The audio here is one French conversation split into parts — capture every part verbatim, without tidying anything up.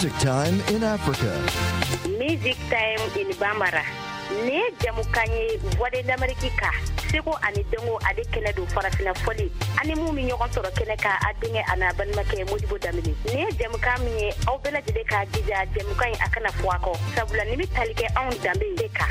Music Time in Africa. Music Time in Bambara. Ne jamukanye voix d'Amérique ka. Seko ani dengo ade kene do farafina foli. Ani mu mi ñogon toro kene ka adinge ana ban make modibo damini. Ne jamukami aw bela jide ka dija jamukanye akana fuako. Sabula ni mi talike on dambe deka.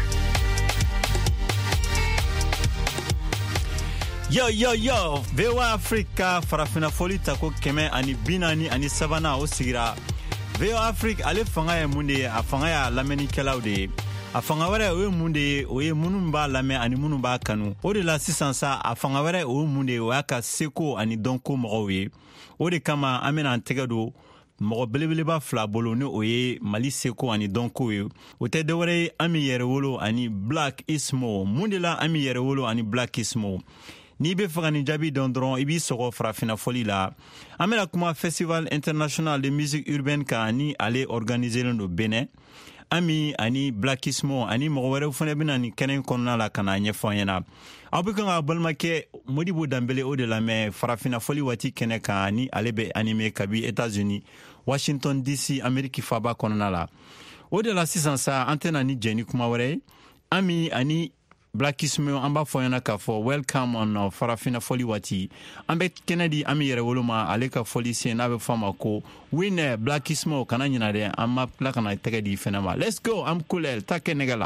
Yo yo yo, V O A Africa farafina foli tako keme ani binani ani sabana o sigira. V O A Africa ale fanga ye munde a fanga ya lameni kelaude. A fanga wɛrɛ o ye mun de ye o ye minnu b'a lamɛn ani minnu b'a kanu o de la sisan sa a fanga wɛrɛ o ye mun de ye o y'a ka seko ani dɔnko mɔgɔw ye o de kama an bɛna an tɛgɛ don mɔgɔ belebeleba fila bolo ni o ye Mali seko ani dɔnko ye o tɛ dɔwɛrɛ ye Ami Yɛrɛwolo ani Black Ismo mun de la Ami Yɛrɛwolo ani Black Ismo n'i bɛ fɛ ka nin jaabi dɔn dɔrɔn i b'i sɔgɔ farafina foli la an bɛna kuma Festival International de Musique Urbaine kan ni ale organiseren do Benin Ami ani Blackismo ani mɔgɔ wɛrɛw fana bɛna nin kɛnɛ kɔnɔna la ka na ɲɛfɔ an ɲɛna aw bɛ kan ka balimakɛ Modibo Dambele o de lamɛn farafina foli waati kɛnɛ kan ni ale bɛ animé kabi États-Unis Washington D C Amérique faba kɔnɔna la o de la sisan sa an tɛna ni jɛni kuma wɛrɛ ye Ami ani Blackismo an b'a fɔ ɲɛna k'a fɔ welcome on uh, farafina foli waati an bɛ kɛnɛ di Ami Yɛrɛwolo ma ale ka foli sen n'a bɛ fɔ a ma ko winner Blackismo kana ɲina dɛ an ma tila ka na tɛgɛ di fɛnɛ ma let's go am kulel ta kɛ nɛgɛ la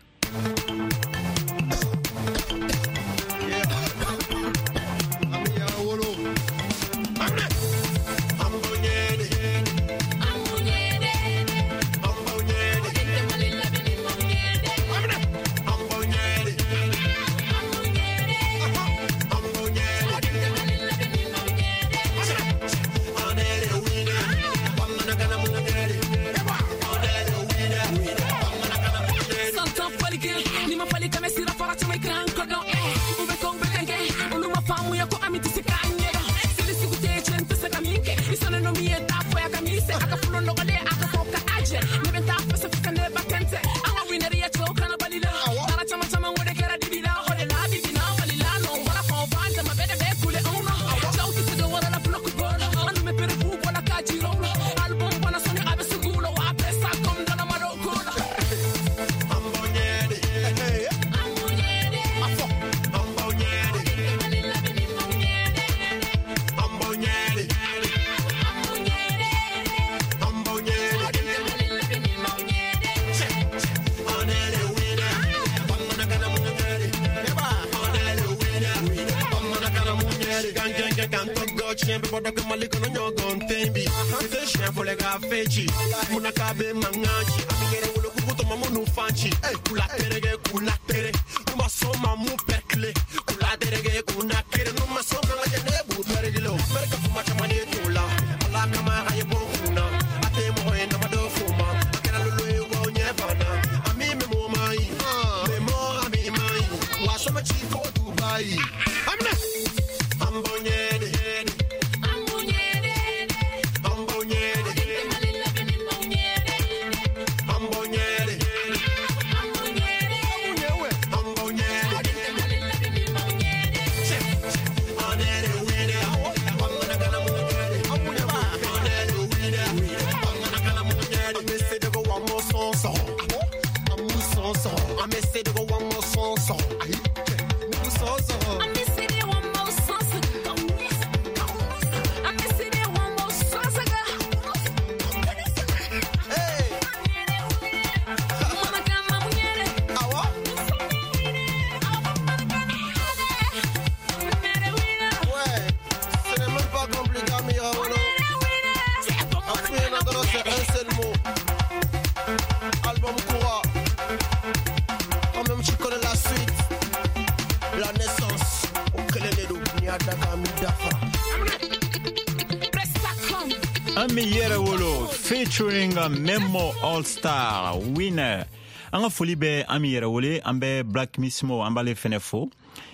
Ami Yɛrɛwolo featuring Memo All Star winner an ka foli bɛ Ami Yɛrɛwolo an bɛ Blackismo an b'ale fɛnɛ fo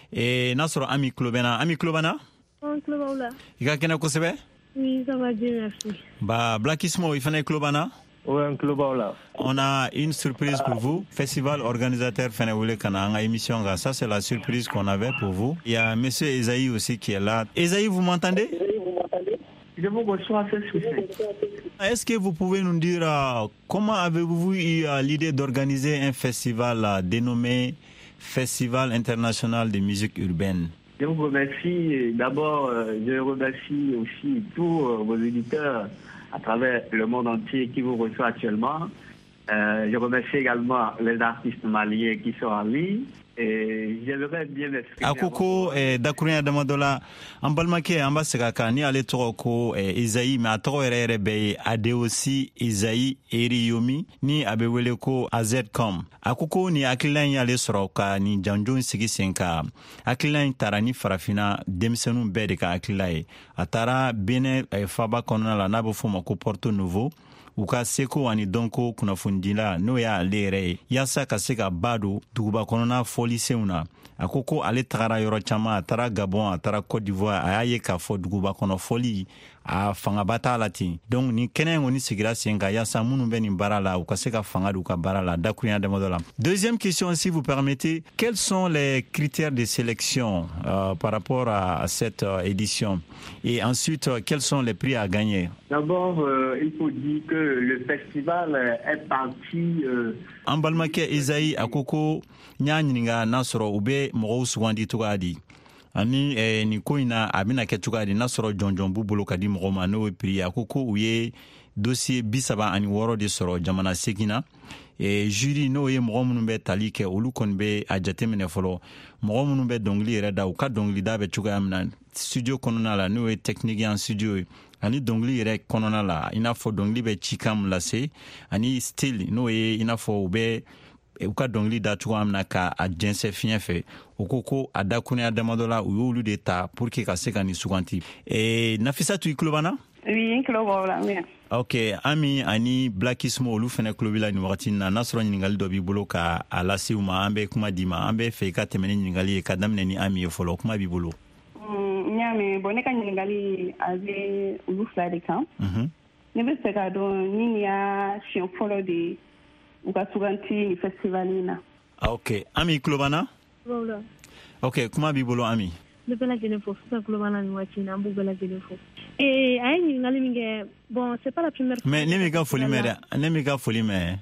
eh n'a sɔrɔ Ami tulo bɛna Ami tulo bɛna on tulo b'aw la i ka kɛnɛ kosɛbɛ oui ça va bien merci ba Blackismo i fɛnɛ tulo bɛna Oui, un club là. On a une surprise pour vous. Festival organisateur Fenewule Kananga émission. Ça, c'est la surprise qu'on avait pour vous. Il y a monsieur Esaïe aussi qui est là. Esaïe, vous m'entendez? Je vous reçois ce soir. Est-ce que vous pouvez nous dire euh, comment avez-vous eu euh, l'idée d'organiser un festival euh, dénommé Festival international de musique urbaine? Je vous remercie. D'abord, euh, je remercie aussi tous euh, vos auditeurs à travers le monde entier qui vous reçoivent actuellement. Euh, je remercie également les artistes maliens qui sont en ligne. Et j'aimerais bien m'exprimer. Akoko eh, dakurunya damadola an balimakɛ an b'a segin a kan ni ale tɔgɔ ko eh, Isayi mais a tɔgɔ yɛrɛ yɛrɛ bɛɛ ye Adeosi Isayi Eriyomi ni a bɛ wele ko A Z com. A ko ko ni hakilila in y'ale sɔrɔ ka ni janjo sigi sen kan. Hakilila in taara ni farafina denmisɛnninw bɛɛ de ka hakilila ye. A taara Benin eh, faba kɔnɔna la n'a bɛ fɔ o ma ko Porto Novo. U ka seko ani dɔnko kunnafonidila n'o y'ale yɛrɛ ye yaasa ka se ka ba don duguba kɔnɔna fɔlisenw na. A ko ko ale tagara yɔrɔ caman, a taara Gabon, a taara Côte d'Ivoire, a y'a ye k'a fɔ duguba kɔnɔ fɔli a fangaba t'a la ten. Donc ni kɛnɛ in kɔni sigira sen kan yaasa minnu bɛ nin baara la u ka se ka fanga d'u ka baara la dakurunya damadɔ la. Deuxième question, si vous permettez, quels sont les critères de sélection euh, par rapport à, à cette euh, édition? Et ensuite, euh, quels sont les prix à gagner? D'abord, euh, il faut dire que le festival est parti... Euh, an balimakɛ Isayi a ko ko n y'a ɲininga n'a sɔrɔ u bɛ mɔgɔw sugandi cogoya di ani eh, nin ko in na a bɛna kɛ cogoya di n'a sɔrɔ jɔnjɔn b'u bolo ka di mɔgɔw ma n'o ye prix a ko ko u ye dossier bi saba ani wɔɔrɔ de sɔrɔ jamana segin na eh, jury n'o ye mɔgɔ minnu bɛ tali kɛ olu kɔni bɛ a jateminɛ fɔlɔ mɔgɔ minnu bɛ dɔnkili yɛrɛ da u ka dɔnkilida bɛ cogoya min na studio kɔnɔna la n'o ye technicien studio ye ani dɔnkili yɛrɛ kɔnɔna la i n'a fɔ dɔnkili bɛ cikan min lase ani style n'o ye i n'a fɔ u bɛ u ka dɔnkili da cogoya min na ka a jɛnsɛ fiɲɛ fɛ u ko ko a dakurunya damadɔ la u y'olu de ta pour que ka se ka nin suganti. Eh, Nafisatu i tulo b'an na? Oui, n tulo b'aw la. Ok, Ami ani Blackismo olu fɛnɛ tulo b'i la nin wagati na n'a sɔrɔ ɲininkali dɔ b'i bolo ka a lase u ma an bɛ kuma d'i ma an bɛ fɛ i ka tɛmɛ ni ɲininkali ye ka daminɛ ni Ami ye fɔlɔ kuma b'i bolo. N y'a mɛn bon ne ka ɲininkali a bɛ olu fila de kan. Ne bɛ fɛ k'a dɔn ni nin y'a siɲɛ fɔlɔ de u ka suganti ni festival in na. Ok, Ami tulo b'an na? Wala. Ok, kuma b'i bolo Ami. Ne bɛ lajɛlen fo fo ka tulo b'an na nin waati in na an b'u bɛɛ lajɛlen fo. Eh, a ye ɲininkali min kɛ bon c'est pas la première fois. Mais ne m'i ka foli mɛn dɛ ne m'i ka foli mɛn.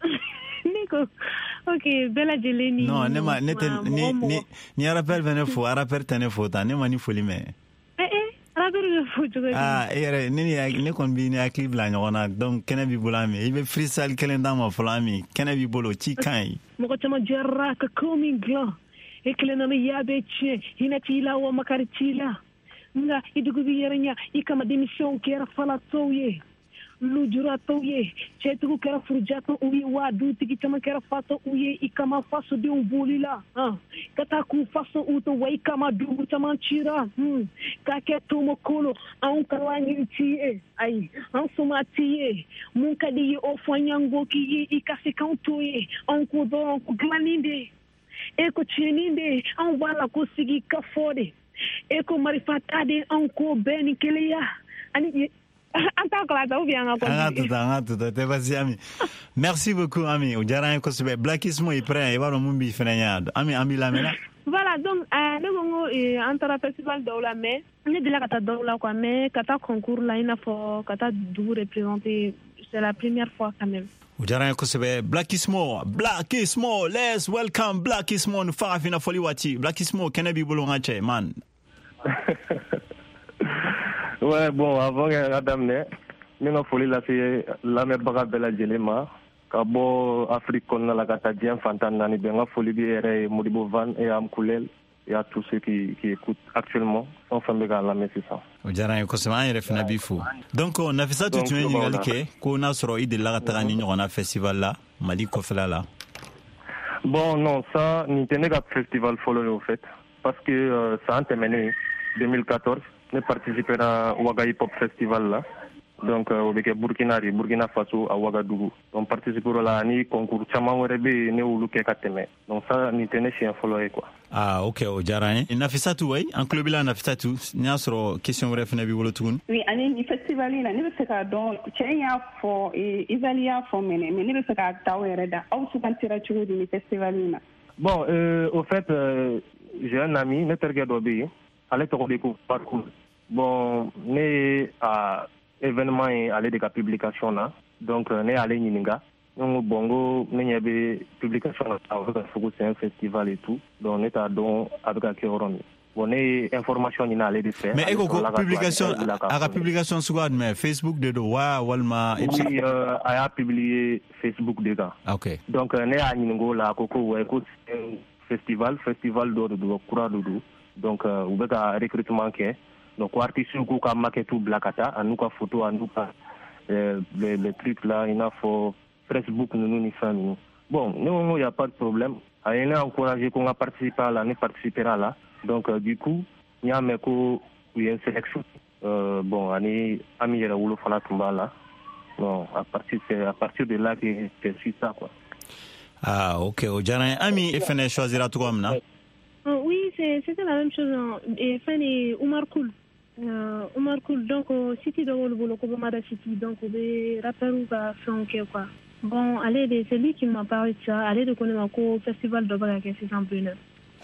Ne ko ok bɛɛ lajɛlen ni. Non ne ma ne tɛ ni ni ni rappel bɛ ne fo rappel tɛ ne fo tan ne ma ni foli mɛn. Eh eh rappel bɛ fo cogo di? Ah e yɛrɛ ne ni ne kɔni b'i ni hakili bila ɲɔgɔn na donc kɛnɛ b'i bolo Ami i bɛ freestyle kelen d'an ma fɔlɔ Ami kɛnɛ b'i bolo ci kan ye. Mɔgɔ caman jɛra ka ko min dilan e kelen na ya bɛ tiɲɛ hinɛ t'i la wa makari t'i la nga i dugu b'i yɛrɛ ɲa i kama denmisɛnw kɛra falatɔw ye lujuratɔw ye cɛtigiw kɛra furujatɔw ye wa dutigi caman kɛra fatɔw ye i kama fasodenw bolila ka taa k'u faso u to wa i kama dugu caman cira k'a kɛ tomokolo anw kalan t'i ye ayi an soma t'i ye mun ka di ye o fɔ ɲango k'i ye i ka se k'anw to ye anw ko dɔrɔn ko dilanni de e ko tiɲɛni de anw b'a la ko sigi ka fɔ de e ko marifa ta de anw ko bɛɛ ni kelenya ani an t'a kalata ou bien an ka an ka tuta an ka tuta tɛ basi Ami merci beaucoup Ami o diyara an ye kosɛbɛ Blackismo i prêt i b'a dɔn mun b'i fɛnɛ ɲɛ Ami an b'i lamɛnna. Voilà donc euh, ne ko n ko an taara festival dɔw la mais ne delila ka taa dɔw la quoi mais ka taa concours la i n'a fɔ ka taa dugu représenter c'est la première fois quand même. O diyara an ye kosɛbɛ Blackismo Blackismo let's welcome Blackismo ni farafina fɔli waati Blackismo kɛnɛ b'i bolo n ka cɛ man. Ouais, bon, avant Adam ne, ni ka foli lase lamɛnbaga bɛɛ lajɛlen ma ka bɔ Afrique kɔnɔna la ka taa diɲɛ fantan naani bɛɛ n ka foli bɛ yɛrɛ ye Modibo Van et Amkulel et à tous ceux qui qui écoutent actuellement fɛn fɛn bɛ k'a lamɛn sisan. O diyara an ye kosɛbɛ an yɛrɛ fana b'i fo. Donc Nafisatu tun ye ɲininkali kɛ ko n'a sɔrɔ i delila ka taga ni ɲɔgɔnna festival la Mali kɔfɛla la. Bon non ça nin tɛ ne ka festival fɔlɔ ye au fait parce que euh, san tɛmɛnen deux mille quatorze ne participera Ouaga Hip Hop Festival là. Donc au bɛ kɛ Burkina de Burkina Faso à Ouagadougou. Donc participera la ni concours caman wɛrɛ bɛ yen ne olu kɛ ka tɛmɛ. Donc ça nin tɛ ne siɲɛ fɔlɔ ye quoi. Ah ok o diyara an ye. Nafisatu wayi an tulo b'i la Nafisatu n'i y'a sɔrɔ question wɛrɛ fana b'i bolo tuguni. Oui ani ni festival in na ne bɛ fɛ k'a dɔn cɛ in y'a fɔ Isali y'a fɔ mɛnɛ mais ne bɛ fɛ k'a ta aw yɛrɛ da aw sugantira cogo di ni festival in na. Bon euh, au fait euh, j'ai un ami ne terikɛ dɔ bɛ yen ale tɔgɔ de ko Parcours. Bon, ne a événement est allé de la publication là. Donc ne allé Nininga. Donc bongo ne y avait publication là avec c'est un festival et tout. Donc ne t'a donc avec un kéron. Bon ne information ni allé de faire. Mais ego publication à la publication sur mais Facebook de wa walma oui euh, a publié Facebook de gars. OK. Donc ne a Niningo là koko ouais ko festival festival do do kura do. Donc euh, ou beka recrutement ke donc artiste ko ka maquette blakata anuka photo anuka euh, les les trucs là il a faut Facebook nous nous famille. Bon, nous il y a pas de problème. Il a encouragé qu'on a participé à là, ne participera là. Donc euh, du coup, il y a mais ko il y a une sélection. Euh, bon, ani ami yera wulo fana tumba là. Bon, à partir c'est à partir de là que c'est suit ça quoi. Ah, OK, au Jarin ami et fene choisira tout comme là. Oh, oui, c'est, c'était la même chose. Hein. Et Fanny Oumar Koul. Euh, Oumar Koul, donc, si tu dois le boulot, comme Mada City, donc, des rappeurs ou pas, quoi. Bon, allez, c'est lui qui m'a parlé de ça. Allez, de connaître au festival de Baga, c'est un peu neuf.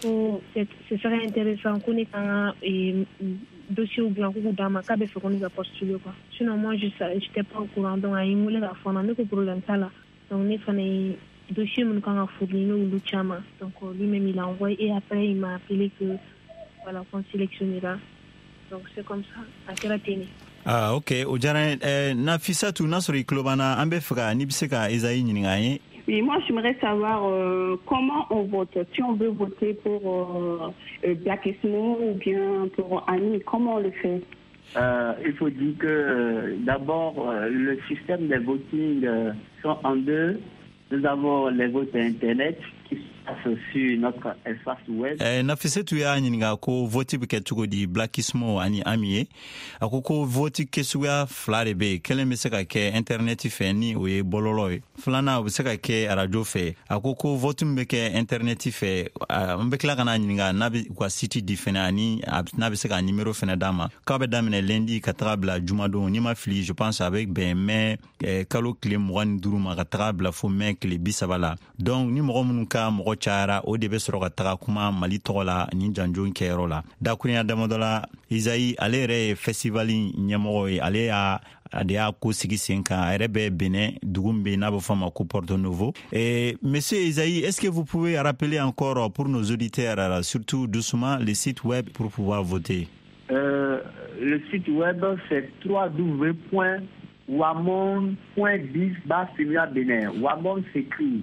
Ce serait intéressant qu'on ait un dossier ou bien qu'on a ma cabe fait qu'on a postulé, quoi. Sinon, moi, je n'étais pas au courant. Donc, à Imoulé, la fin, on a un problème, ça là. Donc, on est fan dossier mon quand a fourni nous le chama donc lui-même il a envoyé et après il m'a appelé que voilà qu'on sélectionnera donc c'est comme ça à Keratini. Ah OK au Jarin eh, Nafissatou Nasri Klobana ambe fra ni biseka Isaïe Ningaye. Oui, moi j'aimerais savoir euh, comment on vote, si on veut voter pour euh, Black Ismo ou bien pour Annie, comment on le fait? Euh, il faut dire que euh, d'abord euh, le système des votings euh, sont en deux. Nous avons les votes Internet qui se passent sur notre espace web. Eh, Nafissatou ya nyinga ko voti bike tuko di Blackismo ani amie. Akoko voti kesuya flarebe. Kele meseka ke internet fe ni oye bololoy. Flana obseka ke radio fe. Akoko voti mbeke internet fe. Mbekla kana nyinga nabi kwa city difena ani nabi seka numéro fena dama. Kabe damene lundi katrabla jumado ni ma fili je pense avec ben mais kalo clem wan duruma katrabla fo mec les bisabala. Donc ni mo munuka mo chara o debe soro ka kuma mali tola ni janjo kero la da kunya damodola Isaïe alere festivali nyamo ale a adia ko sigi senka rebe Benin dugumbe na bo fama ko Porto Novo. Et monsieur Isaïe, est-ce que vous pouvez rappeler encore pour nos auditeurs surtout doucement le site web pour pouvoir voter? Euh, le site web c'est w w w point wamon point biz barre Fimia Benin. Wamon s'écrit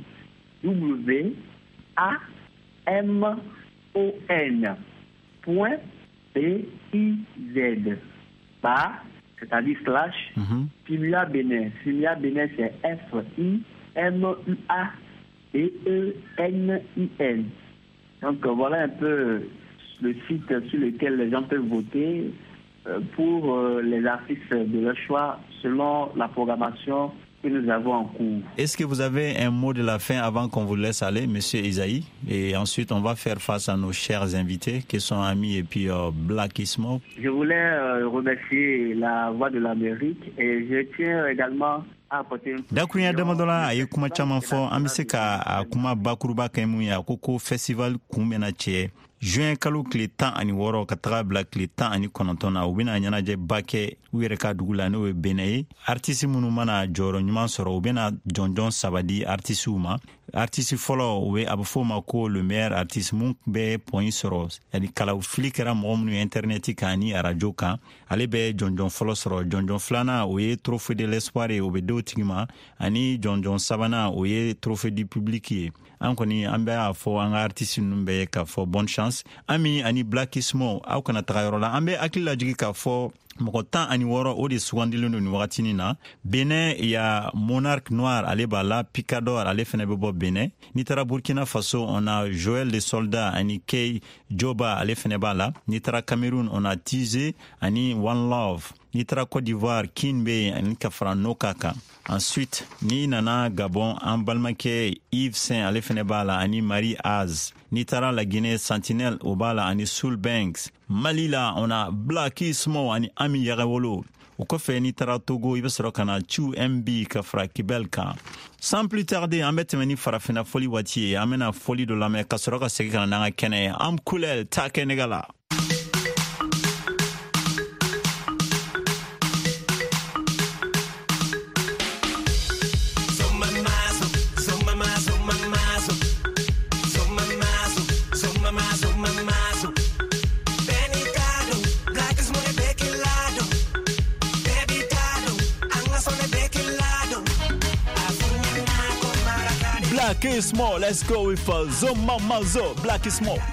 W A M O N point B I Z bar, c'est-à-dire slash Fimia Benin. Fimia Benin c'est F I M U A B E N I N. Donc voilà un peu le site sur lequel les gens peuvent voter pour les artistes de leur choix selon la programmation que nous avons en cours. Est-ce que vous avez un mot de la fin avant qu'on vous laisse aller, monsieur Isaïe? Et ensuite, on va faire face à nos chers invités qui sont amis et puis euh, Blackismo. Je voulais euh, remercier la Voix de l'Amérique et je tiens également à apporter une Dakunya Damadola ayi kuma chaman fo ambise ka kuma bakuruba kaimu ya koko festival kumbena che juin kalo kile tan ani woro ka taga bila kile tan ani kɔnɔntɔn na u bena ɲɛnajɛ ba kɛ u yɛrɛ ka dugu la n'o ye Benin ye. Artiste minnu mana jɔyɔrɔ ɲuman sɔrɔ u bena jɔnjɔn saba di artisiw ma. Artiste fɔlɔ u be a be fɔ ma ko le meilleur artiste mun bɛ pɔnyi sɔrɔ yani kalaw fili kɛra mɔgɔ minnu ye internet kan ni radio kan ale bɛ jɔnjɔn fɔlɔ sɔrɔ. Jɔnjɔn filanan o ye trophée de l'espoir ye o be d'o tigi ma ani jɔnjɔn sabanan o ye trophée du public ye. An kɔni an bɛ a fɔ an ka artiste ninnu bɛɛ k'a fɔ bonne chance. Ami ani Blackismo aw kana taga yɔrɔ la an bɛ hakili lajigi k'a fɔ mɔgɔ tan ani wɔɔrɔ o de sugandilen don nin wagatinin na. Benin ya Monarque Noir ale b'a la, Picador ale fɛnɛ bɛ bɔ Benin. N'i taara Burkina Faso on a Joël le Soldat ani Kei Joba ale fɛnɛ b'a la. N'i taara Cameroun on a Tizé ani One Love. N'i taara Côte d'Ivoire Kin be ani ka fara Noka kan. Ensuite n'i nana Gabon an balimakɛ Yves Saint ale fɛnɛ b'a la ani Marie Az. N'i taara la Guinée Sentinelle o b'a la ani Soul Banks. Mali la on a Blackismo ani Ami Yagawolo. O kɔfɛ n'i taara Togo i bɛ sɔrɔ ka na Chu M B ka fara Kibel kan. Sans plus tarder an bɛ tɛmɛ ni farafina foli waati ye an bɛna foli dɔ lamɛn ka sɔrɔ ka segin ka na n'an ka kɛnɛ ye. Am Kulel ta kɛnɛga la. Black is More. Let's go with uh, Zoma Mazo. Black is More.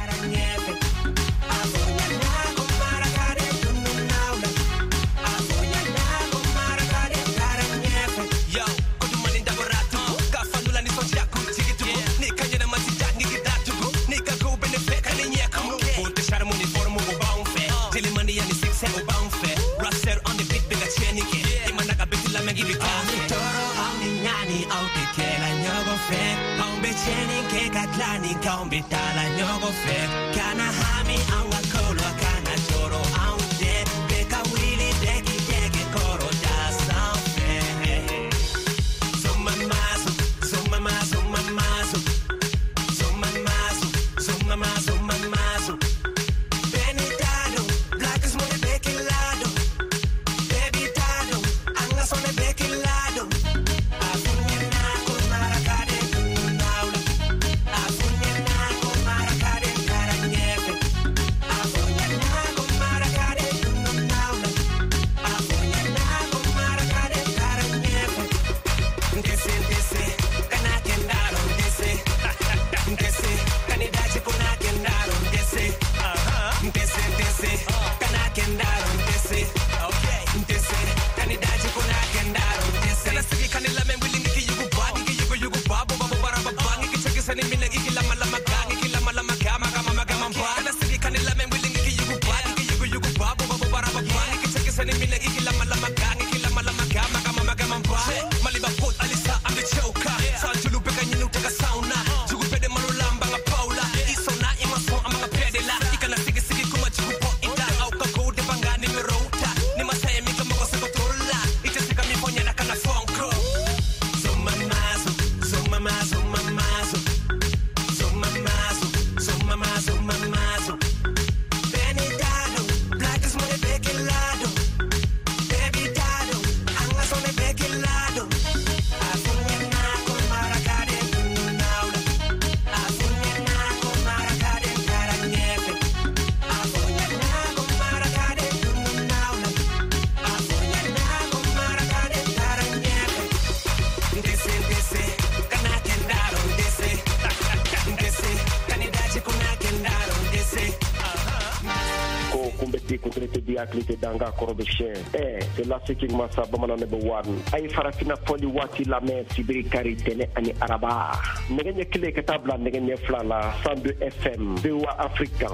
danga korobe chien eh c'est la seking masa bamana ne bawan ay farafina foli wati la me sibiri kari tele ani araba ngenye kile katabla ngenye flala cent deux F M V O A Africa.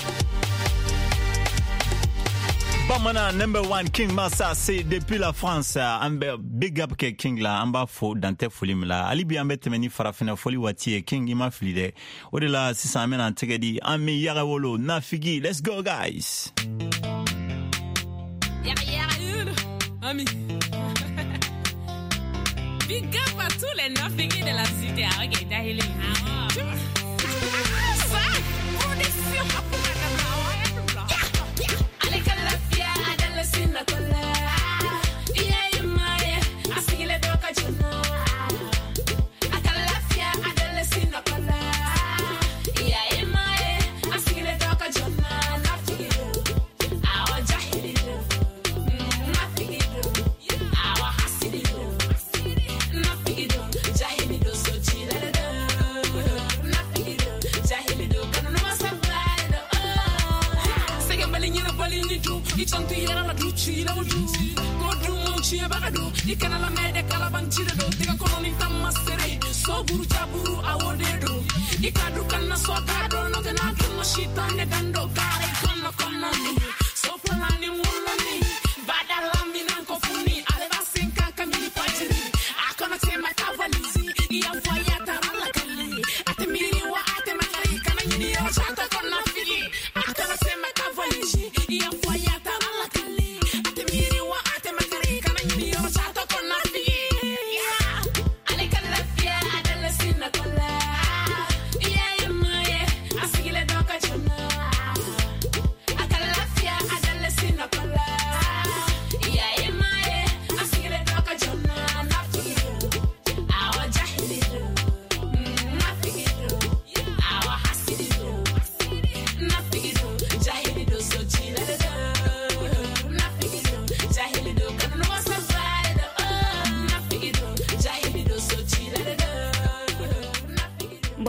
Bamana number one King Massa c'est depuis la France ambe big up ke King la amba fo dante folim la alibi ambe temeni farafina foli wati King ima flide odela six cent mena tegedi ami yara wolo na figi. Let's go guys. Yeah, yeah, ami. Big up à tous les nafigis de la cité. Ah, ok, t'as healing. Ah, ça, on est sûr. Allez, calafia, adala sinna kola. Yeah, you my, asigile doka juna. Calafia, adala sinna kola. Yeah, you my, asigile doka juna. Itantu yera la duci la wudu Kodru munchi e bagadu Ikana la mede kalabanchi do Tika koloni tamasere So buru chaburu awodedo Ikadu kana so gado No gana kino shita ne gando Kare kono kono ni So plani mulani Bada lambi nanko funi Aleva sinka kamili pajiri Akona tema kavalizi Iya faya tarala kali Ate miri wa ate makari Kana yini yo chata kona fili Akona tema kavalizi Iya faya Sinna kola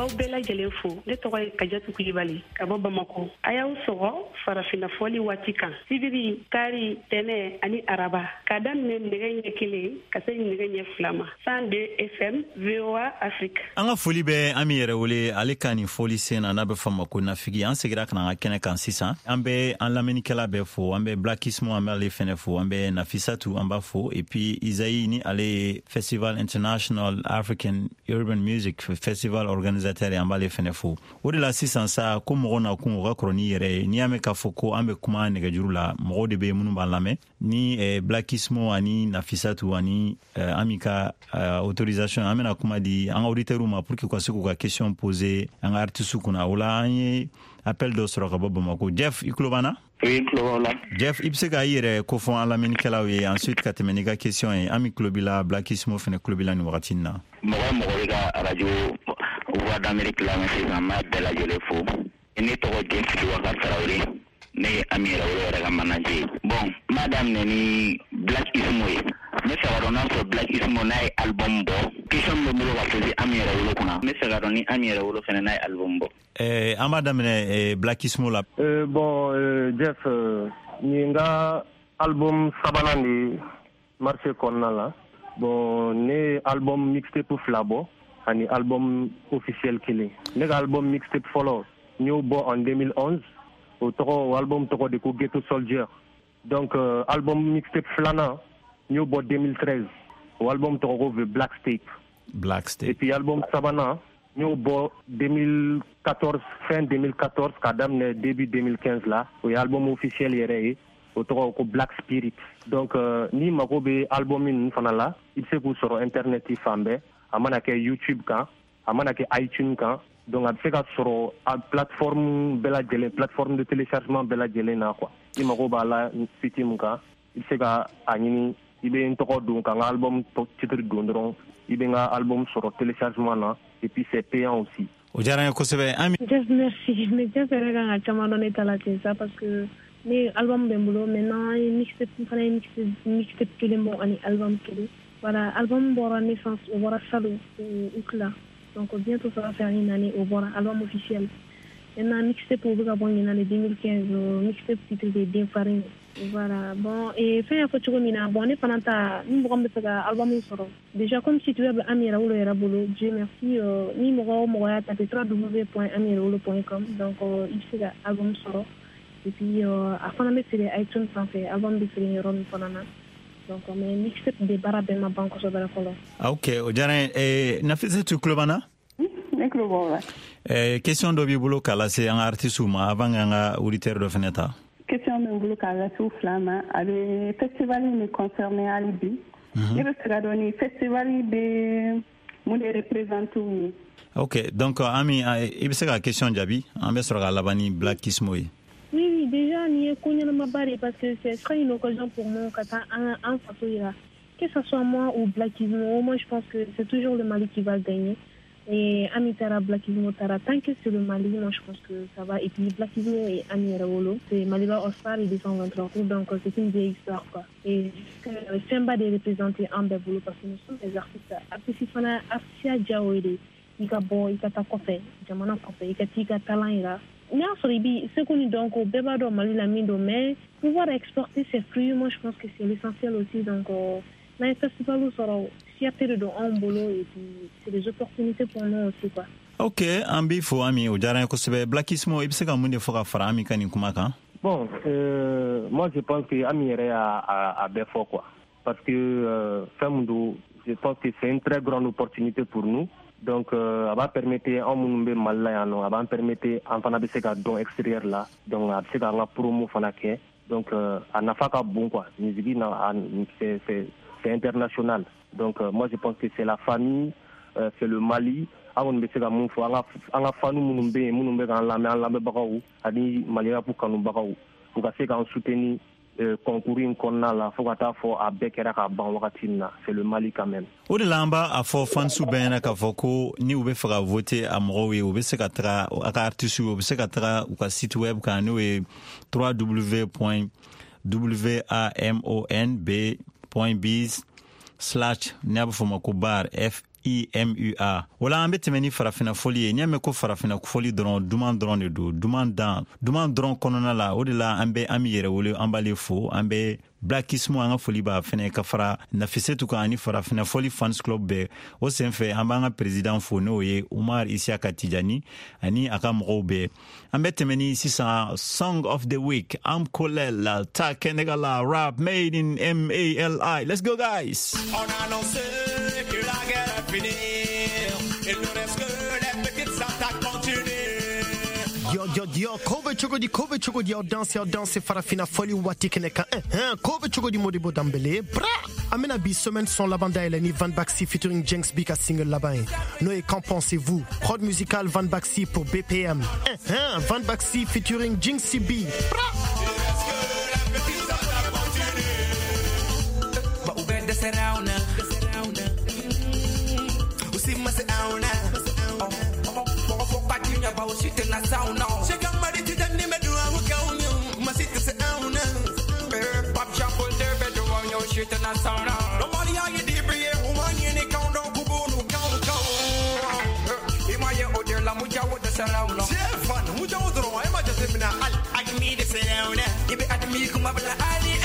baw bɛɛ lajɛlen fo ne tɔgɔ ye Kajatu Kulibali ka bɔ Bamako. A y'aw sɔgɔ farafina fɔli waati kan sibiri kari tɛnɛ ani araba ka daminɛ nɛgɛ ɲɛ kelen ka se nɛgɛ ɲɛ fila ma cent deux F M V O A Afrique. An ka foli bɛ Ami yɛrɛ wele ale ka nin foli sen na n'a bɛ fɔ ma ko nafigi. An segira ka na an ka kɛnɛ kan sisan. An bɛ an lamɛnnikɛla bɛɛ fo, an bɛ Blackismo an bɛ ale fɛnɛ fo, an bɛ Nafisatu an b'a fo, et puis Isaïe ni ale Festival International African Urban Music Festival organisateur an b'ale fɛnɛ fo. O de la sisan sa ko mɔgɔ na kun o ka kɔrɔ ni yɛrɛ ye. N'i y'a mɛn k'a fɔ ko an bɛ kuma nɛgɛjuru la mɔgɔw de bɛ minnu b'an lamɛn ni eh, Blackismo ani Nafisatu ani eh, Ami ka eh, autorisation an bɛna kuma di an ka auditeurs ma pour que u ka se k'u ka question poser an ka artistes kunna. O la an ye appel dɔ sɔrɔ ka bɔ Bamako. Jeff i tulo b'an na? Oui, tulo b'an na. Jeff i bɛ se k'a i yɛrɛ kofɔ an lamɛnnikɛlaw ye ensuite ka tɛmɛ n'i ka question ye. Ami tulo b'i la, Blackismo fɛnɛ tulo b'i la nin wagati na. Mɔgɔ mɔgɔ bɛ ka radio Voix d'Amérique lamɛn sisan n b'a bɛɛ lajɛlen fo. Ne tɔgɔ Jeff Waka Tarawele. Ne ye Ami yɛrɛ wolo yɛrɛ ka manager ye. Bon n b'a daminɛ ni Blackismo ye. Ne fɛ ka dɔn n'a sɔrɔ Blackismo n'a ye album bɔ. Question min bɛ n bolo ka poser Ami yɛrɛ wolo kunna. Ne fɛ ka dɔn ni Ami yɛrɛ wolo fɛnɛ n'a ye album bɔ. Eh, an b'a daminɛ eh, Blackismo la. Euh, bon, euh, Jeff, euh, ni nga album sabanan de marché kɔnɔna la. Bon, ne album mixtape fila bɔ ani album officiel kelen. Ne ka album mixtape fɔlɔ n y'o bɔ en deux mille onze. O tɔgɔ o album tɔgɔ de ko Ghetto Soldier. Donc euh, album mixtape filanan n y'o bɔ deux mille treize. O album tɔgɔ ko The Black Tape. Black Tape. Et puis album sabanan n y'o bɔ deux mille quatorze, fin deux mille quatorze ka daminɛ début deux mille quinze la. O ye album officiel yɛrɛ ye. O tɔgɔ ko Black Spirit. Donc euh, ni mago bɛ album ninnu fana la, i bɛ se k'u sɔrɔ internet fan bɛɛ. A mana kɛ YouTube kan, a mana kɛ iTunes kan. Donc a bɛ se ka sɔrɔ a plateforme bɛɛ lajɛlen, plateforme de téléchargement bɛɛ lajɛlen na quoi. I mago b'a la site min kan, i bɛ se ka a ɲini, i bɛ n tɔgɔ don ka n ka album titre don dɔrɔn, i bɛ n ka album sɔrɔ téléchargement na, et puis c'est payant aussi. O diyara n ye kosɛbɛ. Ami. Just merci. Mais just yɛrɛ kan ka caman dɔn ne ta la ten sa parce que ne album bɛ n bolo maintenant an ye mixtape fana ye mixtape mixtape kelen bɔ ani album kelen. Voilà, album bɔra naissance o bɔra salon août là. Donc bientôt ça va faire une année au bord album officiel. Maintenant mixtape au bas bon en année deux mille quinze mixtape titre de Bien Farine. Voilà. Bon et fin à photo comme ina bon et pendant ta ni mo gombe ça album soro. Déjà comme si tu es Amira Wolo era bolo, Dieu merci ni mo go mo ya taper w w w point amirawolo point com donc il fait album soro. Et puis à fin de c'est les iTunes en fait album de Félix Ron Fonana. Donc mais mixtape de Barabe ma banque so bala folo. Ah OK, o diyara eh Nafisatu tulo b'an na? Ne tulo b'aw la. Eh question dɔ b'i bolo k'a lase an ka artistes ma avant an ka auditeur dɔ fɛnɛ ta. Question bɛ n bolo k'a lase u fila ma a bɛ festival min concerné hali bi. Ne bɛ se ka dɔn ni festival bɛ mun de représente u ye. OK, donc Ami i bɛ se ka question jaabi an bɛ sɔrɔ ka laban ni Blackismo ye. Oui, oui, déjà, ni est connu ma barre parce que c'est très une occasion pour moi quand un un façon que ce soit moi ou Blackismo, moi je pense que c'est toujours le Mali qui va gagner. Et Amitara Blackismo Tara, tant que c'est le Mali, moi je pense que ça va. Et puis Blackismo et Ami Rawolo, c'est Maliba Oscar et deux cent vingt-trois coups, donc c'est une vieille histoire quoi. Et c'est un bas de représenter en Bébolo parce que nous sommes des artistes. Artistes fana Afsia Djaouede, Ika Bo, Ika Takofe, Jamana Kofe, Ika Tika Talan n'a sorti ce qu'on dit donc au Bébado Mali la mine mais pouvoir exporter ses fruits moi je pense que c'est l'essentiel aussi donc dans les festivals où sera fierté de un boulot et puis c'est des opportunités pour nous aussi quoi. OK, ambi fo Ami o diyara n ye kosɛbɛ. Blackismo i bɛ se ka mun de fɔ ka fara Ami ka nin kuma kan? Bon, euh, moi je pense que Ami yɛrɛ a bɛɛ fɔ quoi parce que euh, fɛn min don je pense que c'est une très grande opportunité pour nous. Donc, euh, ça va permettre à nous de mal ça va permettre à nous de faire don extérieur là, donc à faire la promo fanake. Donc, euh, à n'a pas bon quoi. Musique c'est c'est c'est international. Donc, euh, moi je pense que c'est la famille, euh, c'est le Mali. À on de faire mon foi, à la famille nous be nous be dans la main la be bagaou, ani Malia pour kanu bagaou. Pour que ça soutenir concourir kɔnɔna la fo ka taa fɔ a bɛɛ kɛra ka ban wagati na c'est le Mali quand même. O de la an b'a a fɔ fansu bɛɛ ɲɛna k'a fɔ ko ni u bɛ fɛ ka voter a mɔgɔw ye u bɛ se ka taga a ka artistes u bɛ se ka taga u ka site web kan n'o ye w w w point wamonb point biz slash n'a bɛ fɔ ma ko bar f I M U A. Wala an bɛ tɛmɛ ni farafina foli ye. N'i y'a mɛn ko farafina foli dɔrɔn duman dɔrɔn de don. Duman dan duman dɔrɔn kɔnɔna la o de la an bɛ an bɛ yɛrɛ wele an b'ale fo an bɛ Blackismo an ka foli b'a fɛnɛ ka fara Nafisetu kan ani farafina foli fans club bɛɛ o senfɛ an b'an ka président fo n'o ye Umar Isiaka Tijani ani a ka mɔgɔw bɛɛ. An bɛ tɛmɛ ni sisan Song of the Week Am Kolel Ta Kenegala rap made in M A L I. Let's go guys. On a annoncé que la guerre est finie. Il ne reste que les petites attaques continuent. Yo, yo, yo, Kobe Chogodi, Kobe Chogodi, yo, danse, yo, danse, farafina, foli, wati, keneka, eh, eh, Kobe Chogodi, modibo, dambele, bra, amena bi, semaine, son labanda, eleni, Van Baxi, featuring Jenks Bika, single laban. Noé, qu'en pensez-vous? Prod musical, Van Baxi pour B P M, eh, eh, Van Baxi, featuring Jinx B, bra. About shit in a sound now. She can marry to the name of the one. My city say, oh no. Pop shop on their bedroom, your shit in a sound now. Nobody are you deep here, woman, you need count down, Kubo, no count, count. If I hear Odell, I'm with you with the surround now. She's fun, who don't know, I'm just living a hall. I can meet the sound. If it had me come up with a alley,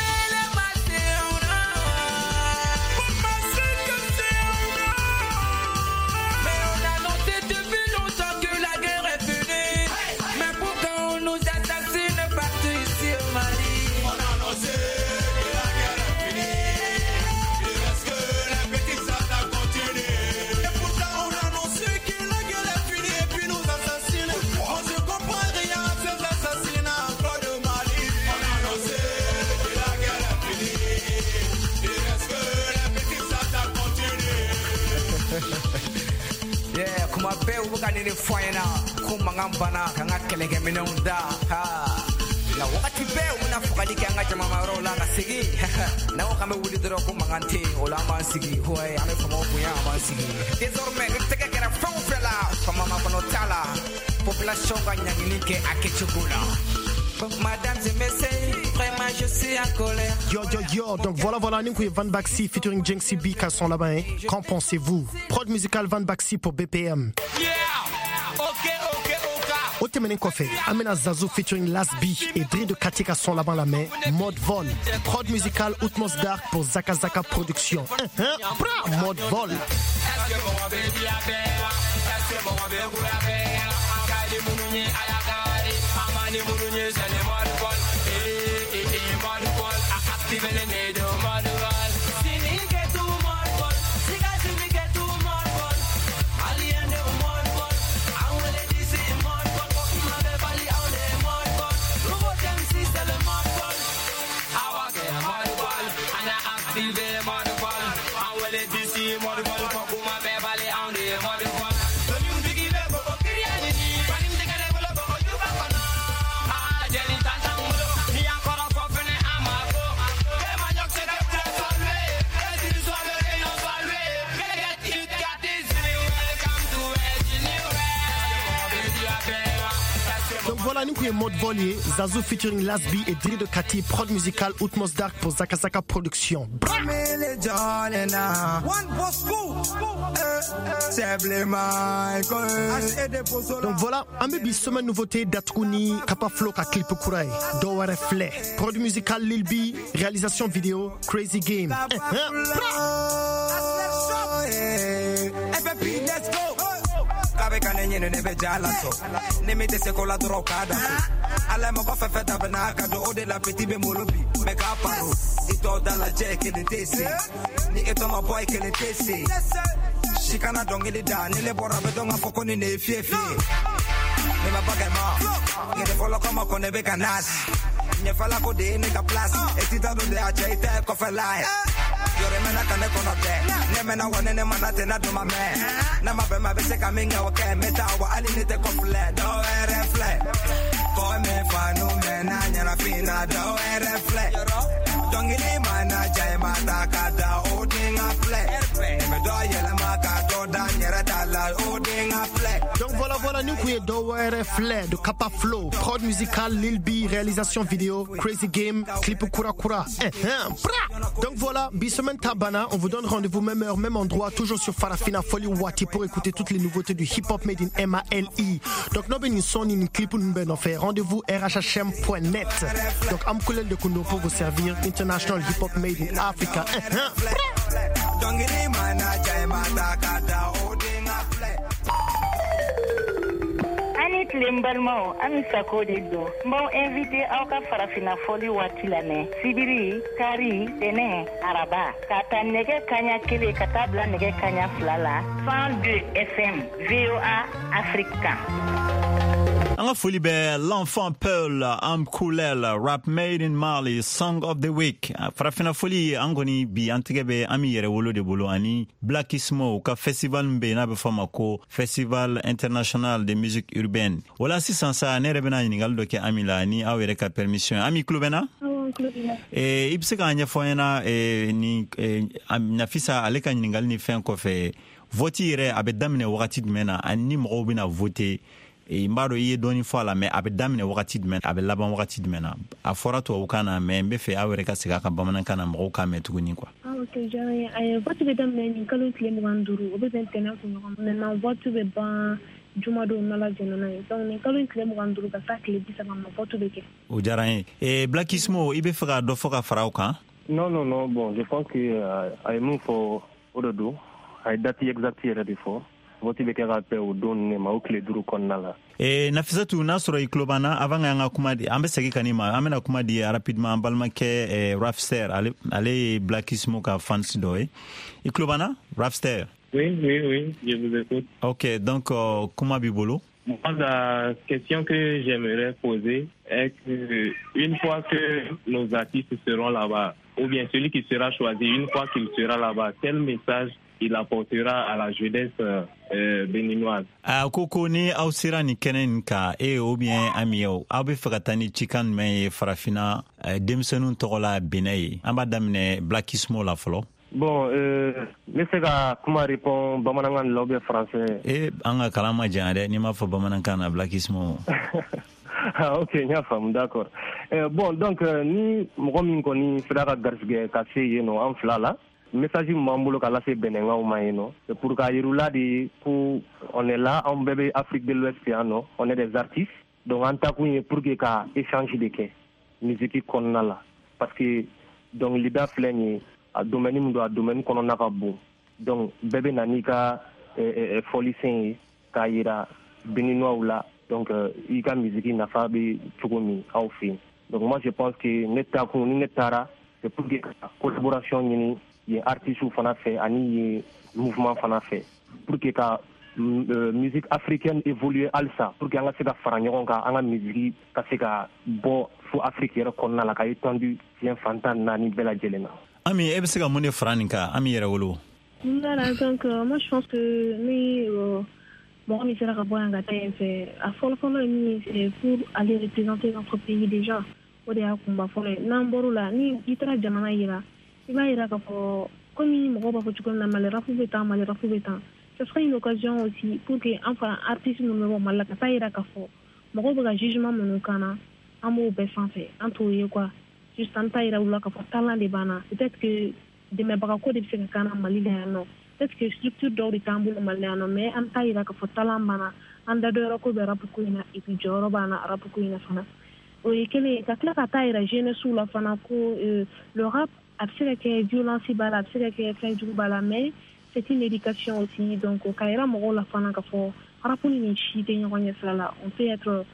ni fayna kuma ngambana kanga kelege minonda ha na wakati be una fukadi kanga jama maro la kasigi na wakame wuli dro kuma ngante ola mansigi hoye ame famo buya mansigi désormais ne teke kera fon fela comme ma kono tala population ganyangini ke akechugula. Madame et messieurs, vraiment je suis en colère. Yo yo yo, donc voilà voilà Ninkou Van Baxi featuring Jinx B qui sont là-bas. Hein? Qu'en pensez-vous? Prod musical Van Baxi pour B P M. Yeah. Ok ok ok. Otemenen Kofe, Amena Zazu featuring Las B et Dri de Katika sont là-bas la main. Mode vol. Prod musical Utmos Dark pour Zaka Zaka Production. Uh -huh. Bra, mode vol. Voilà, nous qui est mode volier, Zazu featuring Las B et Dri de Kati, prod musical Utmos Dark pour Zaka Zaka Production. Donc voilà, Amébi semaine nouveauté d'Atrouni, Kappa Flow Ka Clip Kourai, Dowa Reflet, prod musical Lil B, réalisation vidéo Crazy Game. Let's go. Kabe kanenye ne nebe jala so neme de sekola droka da ala mo ko fefe da bana ka do de la petit be molobi me ka paro ito da la je ke de tesi ni eto ma boy ke de tesi shikana dongeli da ne le bora be donga foko ni ne fie fie me ma baga ma ne de folo kama ko ne be kanas ne fala ko de ne ka place e ti da do de a che ite ko fa life. Yore mena kane kono te ne mena wane ne manate na do ma me na ma be ma be se kaminga wa ke meta wa ali ne te complete do ere fle ko me fa no me na nyana fina do ere fle dongili mana jai mata ka da odinga fle me do yele ma ka do da nyera da la odinga fle. Donc voilà voilà nous Kouye Dowere Flair de Kappa Flow, prod musical Lil B, réalisation vidéo Crazy Game, clip Kura Kura. Eh, eh, Donc voilà, Bissemen Tabana, on vous donne rendez-vous même heure, même endroit, toujours sur Farafina Foli Wati pour écouter toutes les nouveautés du hip-hop made in M A L I. Donc nous avons une son, une clip, nous avons fait rendez-vous r h h m point net. Donc Amkoulel de Kundo pour vous servir, International Hip-Hop Made in Africa. Eh, eh. Ani Tlembalmo, Ami Sako de Do. Bon invité à ka Farafina Foli Wati lane. Sibiri, Kari, Tene, Araba. Kata nege kanya kele katabla nege kanya flala. cent deux F M, V O A Africa. An ka foli bɛ l'enfant Pearl, Am Koulel, Rap Made in Mali, Song of the Week. Farafina foli an kɔni bi an tɛgɛ bɛ an mi yɛrɛ wolo de bolo ani Blackismo ka festival min bɛ n'a bɛ fɔ ma ko Festival International de Musique Urbaine. Wala sisan sa ne yɛrɛ bɛna ɲininkali dɔ kɛ Ami la ni aw yɛrɛ ka permission. Ami tulo bɛ na? Eh, I bɛ se k'a ɲɛfɔ an ɲɛna eh, ni eh, Nafisa ale ka ɲininkali ni fɛn kɔfɛ vote yɛrɛ a bɛ daminɛ wagati jumɛn na ani ni mɔgɔw bɛna voter. E mbaro iye doni fo la mais abe damine wakati dmen abe laban wakati dmen a fora to ukana mais mbe fe awere ka sika ka bamanan kana mko ka metuguni kwa ah ok jare ay vote be damine ni kalu tle mwanduru obe tentena ko ngam na vote be ban juma do nala jenana donc ni kalu tle mwanduru ka sakle bisa ma vote be ke o jare e Blackismo ibe fera do foka farao kan non non non bon je pense que uh, ay move for ododo ay dati exact yere before vote be ka rappel o don ne ma o kle duru konnala e Nafisatu nasoro iklobana avant nga kuma di ambe segi kanima amena kuma di rapidement balma ke e, Rafster ale ale Blackismo ka fans doy iklobana Rafster oui oui oui je vous écoute. OK donc uh, kuma bibolo Moi, la question que j'aimerais poser est que une fois que nos artistes seront là-bas, ou bien celui qui sera choisi, une fois qu'il sera là-bas, quel message il apportera à la jeunesse euh, béninoise? A koko ni aw sera ni kenen ka e ou bien amiyo aw be fakatani chikan me Farafina demsenun togola benay amba damne Blackismo la folo. Bon, euh, mais c'est que comment répond Bamanangan lobby français? Eh, anga kalama jande ni ma fo Bamanangan na Blackismo. Ah ok, nya fam d'accord. Euh, bon donc euh, ni mo min ko ni frère garsge ka se yeno en flala. Message mambulo kala se benenga o mayeno. C'est pour ka yirula di pour on est là en bébé Afrique de l'Ouest piano, on est des artistes. Donc en takou pour que ka échange de ke musique konnala parce que donc lida fleni a domaine mu do a domaine kono na ka bon donc bébé nani ka e folie sen ka yira beninois la donc i ka musique na fa be tukomi au fin donc moi je pense que neta ko ni netara c'est pour que collaboration ni y artiste fana fait ani mouvement fana fait pour que ka euh, musique africaine évolue alsa pour que anga se ka fara nyogon ka anga musique ka se ka bo fu Afrique yera konna la ka étendu bien fantan nani bela jelena. Ami ebe se ka mone franinka ami yera wolo. Voilà, donc euh, moi je pense que ni euh, bon mi sera ka boyanga tay fait à fond fond ni c'est pour aller représenter notre pays déjà. O de akumba fond namboro la ni itra jamana yira. Iba yira ka fo comme mo ba fo tukon na malera fu beta malera fu beta. Ce serait une occasion aussi pour que enfin artiste nous me malaka tayira ka fo. Mo ko ba jugement mon kana amo be sanfé antoye quoi. Juste en taille là ka fo talent de bana. Peut-être que de me baka ko de se kana malila no. Peut-être que structure do de tambulo malana mais en taille là ka fo talent bana anda do ko be rap ko ina et puis joro bana rap ko ina fana. Oui, quelle est la taille la jeunesse sous la fana ko le rap absolument que violence bala absolument que fin du bala mais c'est une éducation aussi donc au kaira mo la fana ka fo rapuni ni chi te nyonya sala on peut être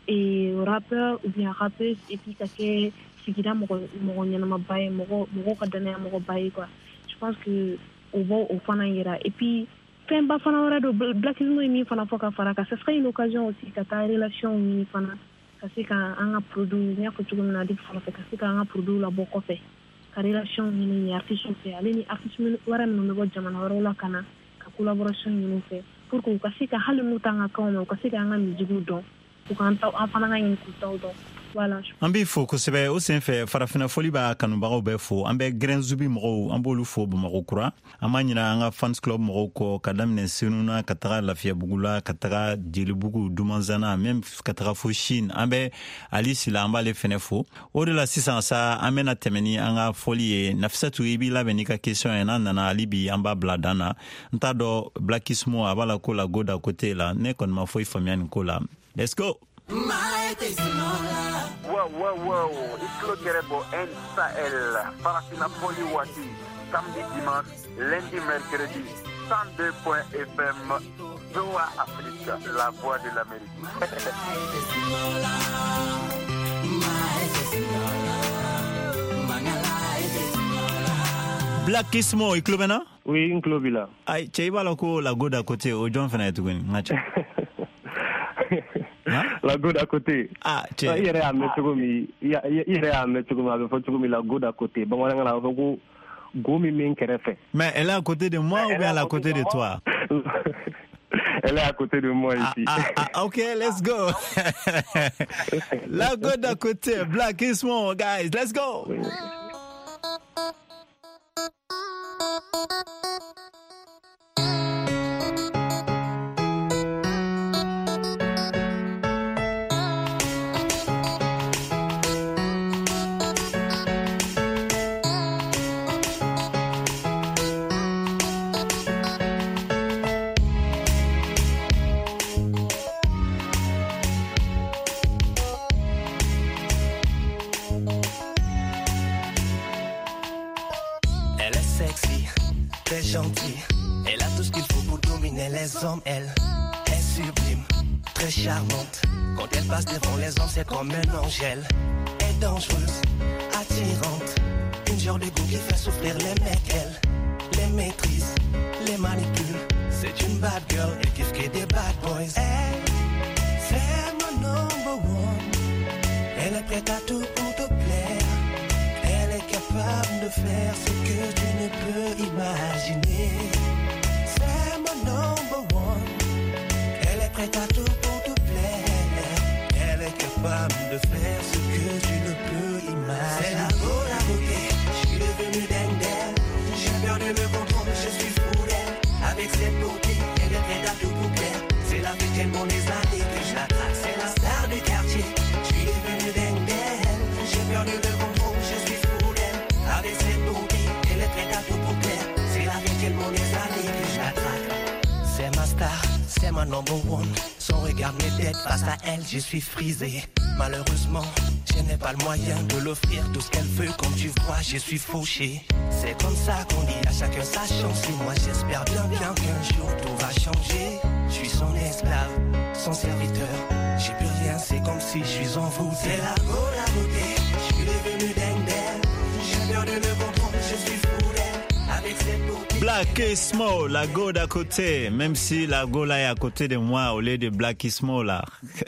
et rappeur ou bien rappeuse et puis ka ke sigida mo mo nyana mabaye mo mo ka dana mo baye quoi je pense que au bon au fana ira et puis quand ba fana wara do Blackismo mi fana foka fara ka ce serait une occasion aussi ka ta relation mi fana ka se ka anga produit nya ko tugum na dik fana ka se ka anga produit la boko fe ka relation ni artiste fait aller ni artiste wara no me bo jamana wara la kana ka collaboration ni fait pour que ka se ka halu mutanga ka mo ka se ka anga mi jigu do pour ka anta afana nga ni ku taw do Voilà. An b'i fo kosɛbɛ o sen fɛ farafina foli b'a kanubagaw bɛɛ fo an bɛ Grɛn Zubi mɔgɔw an b'olu fo Bamakɔ kura an b'a ɲina an ka fans club mɔgɔw kɔ ka daminɛ Senu na ka taga Lafiyabugu la ka taga Jelibugu Dumanzana même ka taga fo Chine an bɛ Ali Sila an b'ale fɛnɛ fo o de la sisan sa an bɛna tɛmɛ ni an ka foli ye Nafisatu i b'i labɛn n'i ka question ye n'an nana hali bi an b'a bila dan na n t'a dɔn Blackismo a b'a la ko la go da côté la ne kɔni ma foyi faamuya nin ko la let's go. Wow, wow, wow, Islo Gerebo N Sahel, Farafina Foli Wati, samedi, dimanche, lundi, mercredi, cent deux point F M, V O A Afrique, la voix de l'Amérique. Blackismo, i club na? Oui, un club là. Ay, cɛ i b'a la ko la go da côté o jɔn fana ye tuguni n ka cɛ. La go d'à côté. Ah, tu es. Il y a un mec qui il y a un mec qui m'a fait tout la go d'à côté. Bon, on a la go go mi min kerefe. Mais elle est à côté de moi ou bien à côté de toi? Elle est à côté de moi ici. Ah, ah, ah, ok, let's go. La go d'à côté, Blackismo, guys, let's go. Elle a tout ce qu'il faut pour dominer les hommes. Elle est sublime, très charmante. Quand elle passe devant les hommes, c'est comme un ange. Elle est dangereuse, attirante. Une genre de goût qui fait souffrir les mecs. Elle les maîtrise, les manipule. C'est une bad girl, elle kiffe que des bad boys. Elle, c'est mon number one. Elle est prête à tout pour te plaire. Elle est capable de faire ce que tu ne peux imaginer. C'est mon number one. Elle est prête à tout pour te plaire. Elle est capable de faire ce que tu ne peux imaginer. C'est la go à côté, je suis devenu dingue d'elle. J'ai perdu le contrôle, je suis fou d'elle. Avec cette beauté, elle est prête à tout pour plaire. C'est la vie tellement des années que je l'attrape. C'est la star du quartier, je suis devenu dingue d'elle. J'ai perdu le contrôle, je suis fou d'elle. Avec cette beauté, elle est prête à tout pour plaire. C'est la vie tellement des années que je l'attrape. C'est ma star, c'est ma number one. Son regard m'aide face à elle, je suis frisé. Malheureusement, je n'ai pas le moyen de l'offrir tout ce qu'elle veut. Comme tu vois, je suis fauché. C'est comme ça qu'on dit à chacun sa chance. Et moi j'espère bien bien qu'un jour tout va changer. Je suis son esclave, son serviteur. J'ai plus rien, c'est comme si je suis en vous. C'est la go, la beauté, je suis devenu dingue d'elle. J'ai perdu le contrôle, je suis fou d'elle. Avec cette beauté. Blackismo, la go d'à côté, même si la go là est à côté de moi au lieu de Blackismo là.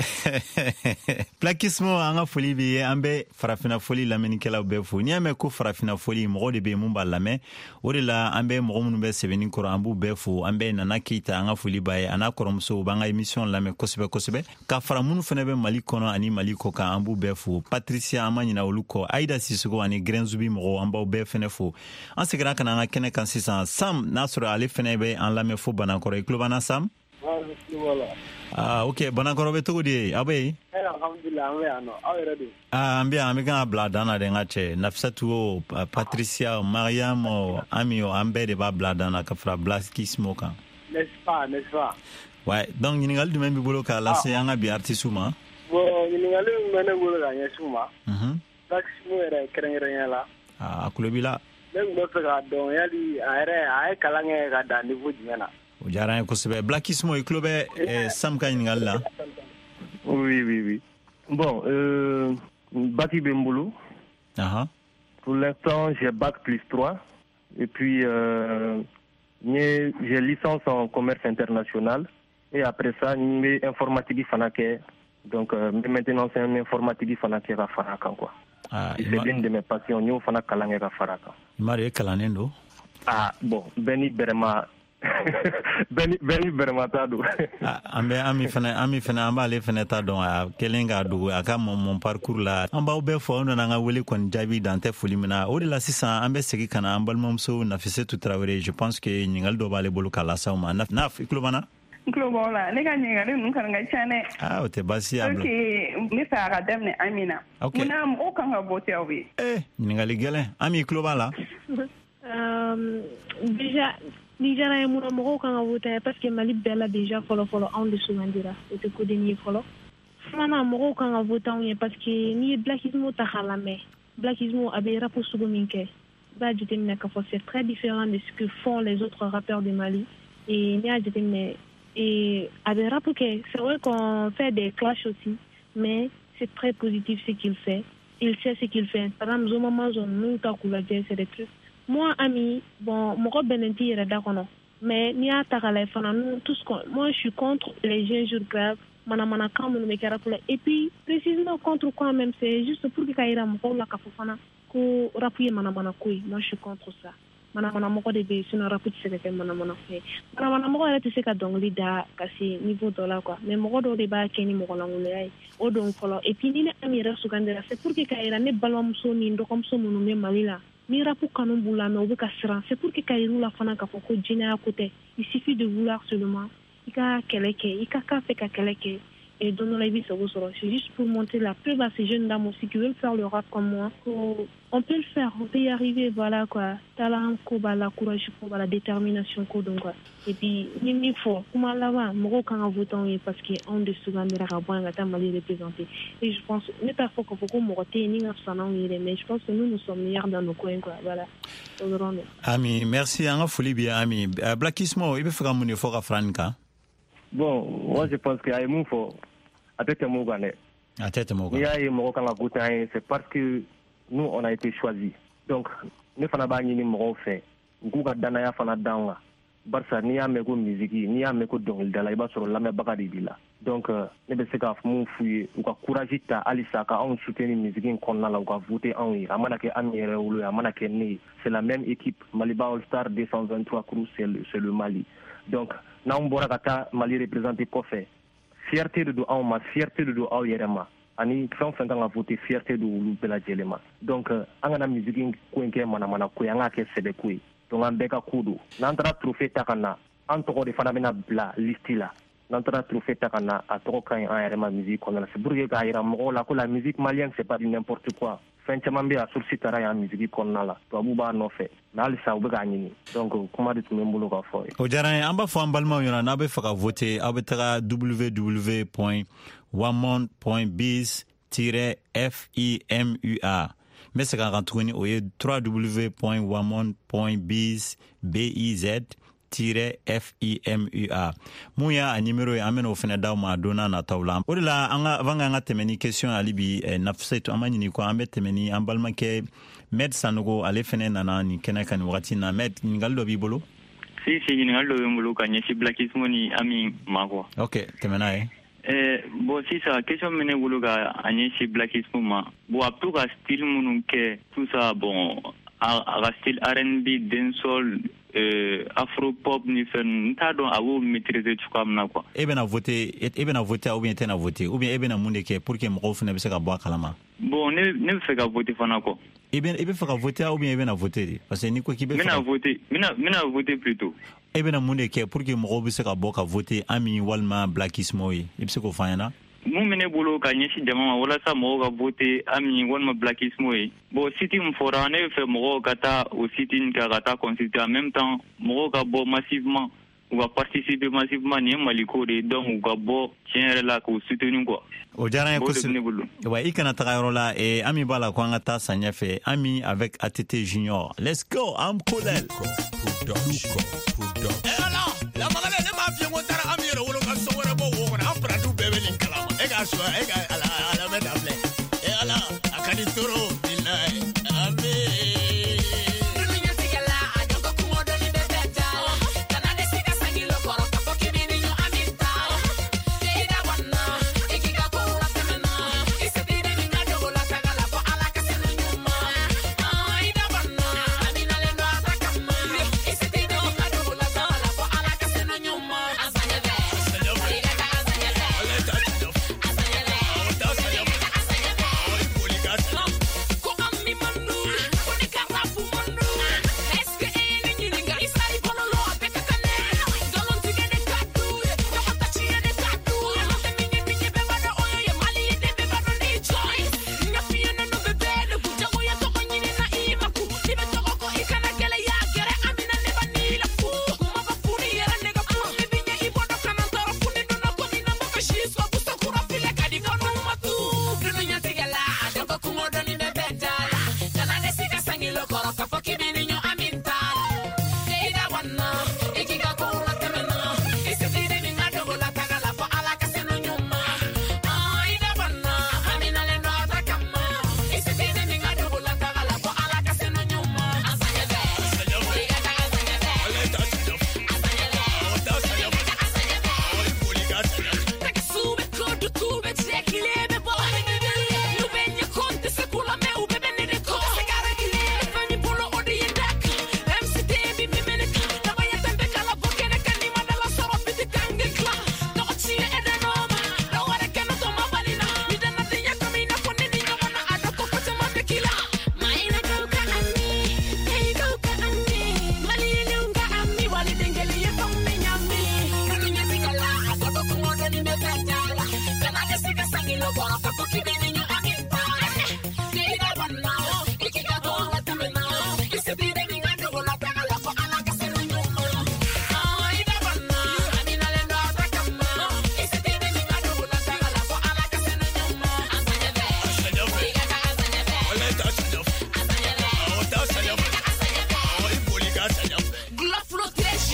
Blackismo an ka foli bi an bɛ farafina foli lamɛnnikɛlaw bɛɛ fo n'i y'a mɛn ko farafina foli mɔgɔ de bɛ yen mun b'a lamɛn o de la an bɛ mɔgɔ minnu bɛ sɛbɛnni kɔrɔ an b'u bɛɛ fo an bɛ Nana Keita an ka foli b'a ye a n'a kɔrɔmuso u b'an ka émission lamɛn kosɛbɛ kosɛbɛ ka fara minnu fana bɛ Mali kɔnɔ ani Mali kɔ kan an b'u bɛɛ fo Patricia an ma ɲina olu kɔ Aïda Sisoko ani Grɛn Zubi mɔgɔw an b'aw bɛɛ fana fo an seginna ka na an ka kɛnɛ kan sisan Sam n'a sɔrɔ ale fana bɛ an lamɛn fo Banakɔrɔ i tulo b'an na Sam? Ah, ok, Banakɔrɔ bɛ cogo di aw bɛ yen? Alhamdulillah, an bɛ yan nɔ aw yɛrɛ de. Ah, an bɛ yan an bɛ kan ka bila dan na de n ka cɛ Nafisatu o Patricia o Mariam o Ami o an bɛɛ de b'a bila dan na ka fara Blackismo kan. N'est-ce pas, n'est-ce pas? Ouais, donc ɲininkali jumɛn b'i bolo k'a lase an ka bi artiste ma? Bon, ɲininkali min bɛ ne bolo ka ɲɛsin u ma. Blackismo yɛrɛ kɛrɛnkɛrɛnya la. Ah, a tulo b'i la. Ne tun bɛ fɛ k'a dɔn yali a yɛrɛ a ye kalan kɛ ka dan niveau jumɛn na? O diyara an ye kosɛbɛ Blackismo i tulo bɛ Sam ka ɲininkali la? Oui, oui, oui. Bon, euh, bac Bembolo. Uh-huh. Pour l'instant, j'ai bac plus trois. Et puis, euh, j'ai licence en commerce international. Et après ça, j'ai informatique fanaké. Donc, euh, maintenant, c'est un informatique fanaké à Faraka, quoi. Ah, c'est l'une de mes passions. Nous, fana kalangé à Faraka. Marie Kalanendo. Ah, bon, Benny Berma Beni Beni Bermatado. Ambe ami fana ami fana amba le fana ta don a kelenga do aka mon mon parcours la amba be fo on na nga wele kon jabi dans te fulimina o de la sisan ambe segi kana ambal momso na fise tout travailler je pense que ningal do bale bolu kala sa ma naf naf iklobana Globola, ne ka nyinga ne nunka nga chane. Ah, o te basi ablo. Okay, mi sa ga dem ne Amina. Okay. Muna mo kan ga vote awi. Eh, ninga ligele. Ami Globala. Euh déjà déjà na mo mo kan ga vote parce que Mali bella déjà follow follow on de soumandira. C'était ko de ni follow. Flana mo kan ga vote on parce que ni blackismo ta khalame. Blackismo abe rapo sugominke. Ba jete na ka c'est très différent de ce que font les autres rappeurs de Mali. Et ni a jete ne Et avec Rapouké, c'est vrai qu'on fait des clashs aussi, mais c'est très positif ce qu'il fait. Il sait ce qu'il fait. Par exemple, nous c'est des trucs. Moi, ami, bon, mon benenti est d'accord, mais ni à Taralay, tout ce qu'on, moi, je suis contre les injures graves. Et puis, précisément contre quoi même, c'est juste pour que Kaira me la kafofana, ko rapouiller manamana koui. Moi, je suis contre ça. Mana mana moko de be sino rapide se ke mana mana fe mana mana moko ala tse ka dongli da kasi niveau dollar quoi mais moko do de ba keni moko la ngule ay o don folo et puis ni ne amira sugandera c'est pour que kaira ne balwam so ni ndo comme so munu me malila ni rapu kanu bula me obe kasran c'est pour que kairu la fana ka foko jina à côté il suffit de vouloir seulement ika keleke ika ka fe ka keleke et donner la vie sur vous. C'est juste pour montrer la preuve à ces jeunes dames aussi qui veulent faire le rap comme moi. On peut le faire, on peut y arriver, voilà quoi. Talent, la courage, la détermination, donc quoi. Et puis, il faut, comment là-bas, moi quand on vote parce qu'on de souvent de la rabouin, on mal représenté. Et je pense, n'est pas faux qu'on faut qu'on m'ote, ni on s'en mais je pense que nous, nous sommes meilleurs dans nos coins, quoi. Voilà. Ami, merci, on a folie bien, ami. Blackismo, il peut faire un mouni fort à Franca. Bon, moi je pense qu'il y a un mot pour à tête Mogane. À tête Mogane. Il y a un mot quand on a c'est parce que nous on a été choisis. Donc, nous faisons pas ni mot fait. Gouga danaya fana danga. Barça ni a meko musique ni a meko dongil dala iba sur la me bagadi bila. Donc, ne be se ka mu fuye ou ka courage ta alisa ka on soutenir musique en konna la ou ka voter en ira. Amana ke amire ou le amana ke ne. C'est la même équipe Maliba All Star deux cent vingt-trois Cruz c'est le, c'est le Mali. Donc, na mbora kata Mali représenté kofé fierté de do ma fierté de do aw yerema ani fɛn fɛn kan ka voter fierté de olu bɛɛ lajɛlen ma donc an kana musique ko in kɛ manamana ko ye an k'a kɛ sɛbɛ ko ye donc an bɛɛ ka ko don n'an taara trophée ta ka na an tɔgɔ de fana bɛna bila liste la n'an taara trophée ta ka na a tɔgɔ ka ɲi an yɛrɛ ma musique kɔnɔna la c'est pour que k'a yira mɔgɔw la ko la musique malienne c'est pas du n'importe quoi fɛn caman bɛ a source taara yan musique kɔnɔna la tubabu b'a nɔfɛ mais halisa u bɛ k'a ɲini donc kuma de tun bɛ n bolo ka fɔ ye. O diyara n ye an b'a fɔ an balimaw ɲɛna n'a bɛ fɛ ka voter aw bɛ taga w w w point wamond point biz tiret fimua n bɛ segin a kan tuguni o ye w w w point wamond point biz biz tiret fimua mun y'a numéro ye an bɛna o fana d'aw ma don n'a nataw la o de la an ka avant k'an ka tɛmɛ ni question hali bi Nafisatu an ma ɲini kɔ an bɛ tɛmɛ ni an balimakɛ Med Sanogo ale fana nana nin kɛnɛ kan nin wagati na Med ɲininkali dɔ b'i bolo. si si ɲininkali dɔ bɛ n bolo ka ɲɛsin Blackismo ni Ami ma quoi. Ok tɛmɛ n'a ye. Eh, bon sisan question min ne bolo ka a ɲɛsin Blackismo ma bon a bɛ to ka style minnu kɛ tout ça bon a ka style R and B dancehall euh, afro pop ni fɛn n t'a dɔn a b'o maîtriser cogoya min na quoi. E bɛna voter e bɛna voter ou bien e tɛna voter ou bien e bɛna mun de kɛ pour que mɔgɔw fana bɛ se ka bɔ a kalama. Bon ne ne bɛ fɛ ka voter fana quoi. E bɛ e bɛ fɛ ka voter ou bien e bɛna voter de parce que n'i ko k'i bɛ fɛ. N bɛna voter n bɛna n bɛna voter plutôt. E bɛna mun de kɛ pour que mɔgɔw bɛ se ka bɔ ka voter Ami walima Blackismo ye i bɛ se k'o fɔ an ɲɛna. Mun bɛ ne bolo ka ɲɛsin jama ma walasa mɔgɔw ka voter Ami walima Blackismo ye bon site min fɔra ne bɛ fɛ mɔgɔw ka taa o site in kan ka taa consulter en même temps mɔgɔw ka bɔ massivement u ka participer massivement nin ye Mali ko de donc u ka bɔ tiɲɛ yɛrɛ la k'o soutenir quoi. O diyara n ye kosɛbɛ wa i kana taga yɔrɔ la eh, Ami b'a la ko an ka taa san ɲɛfɛ Ami avec A T T Junior let's go am kolel. La magana ne m'a fi ko taara Ami yɛrɛ wolo ka so wɛrɛ bɔ wo kɔnɔ an faratu bɛɛ bɛ nin kalama e ka so e ka ala ala bɛ da filɛ e ala a ka di toro bilahi Ami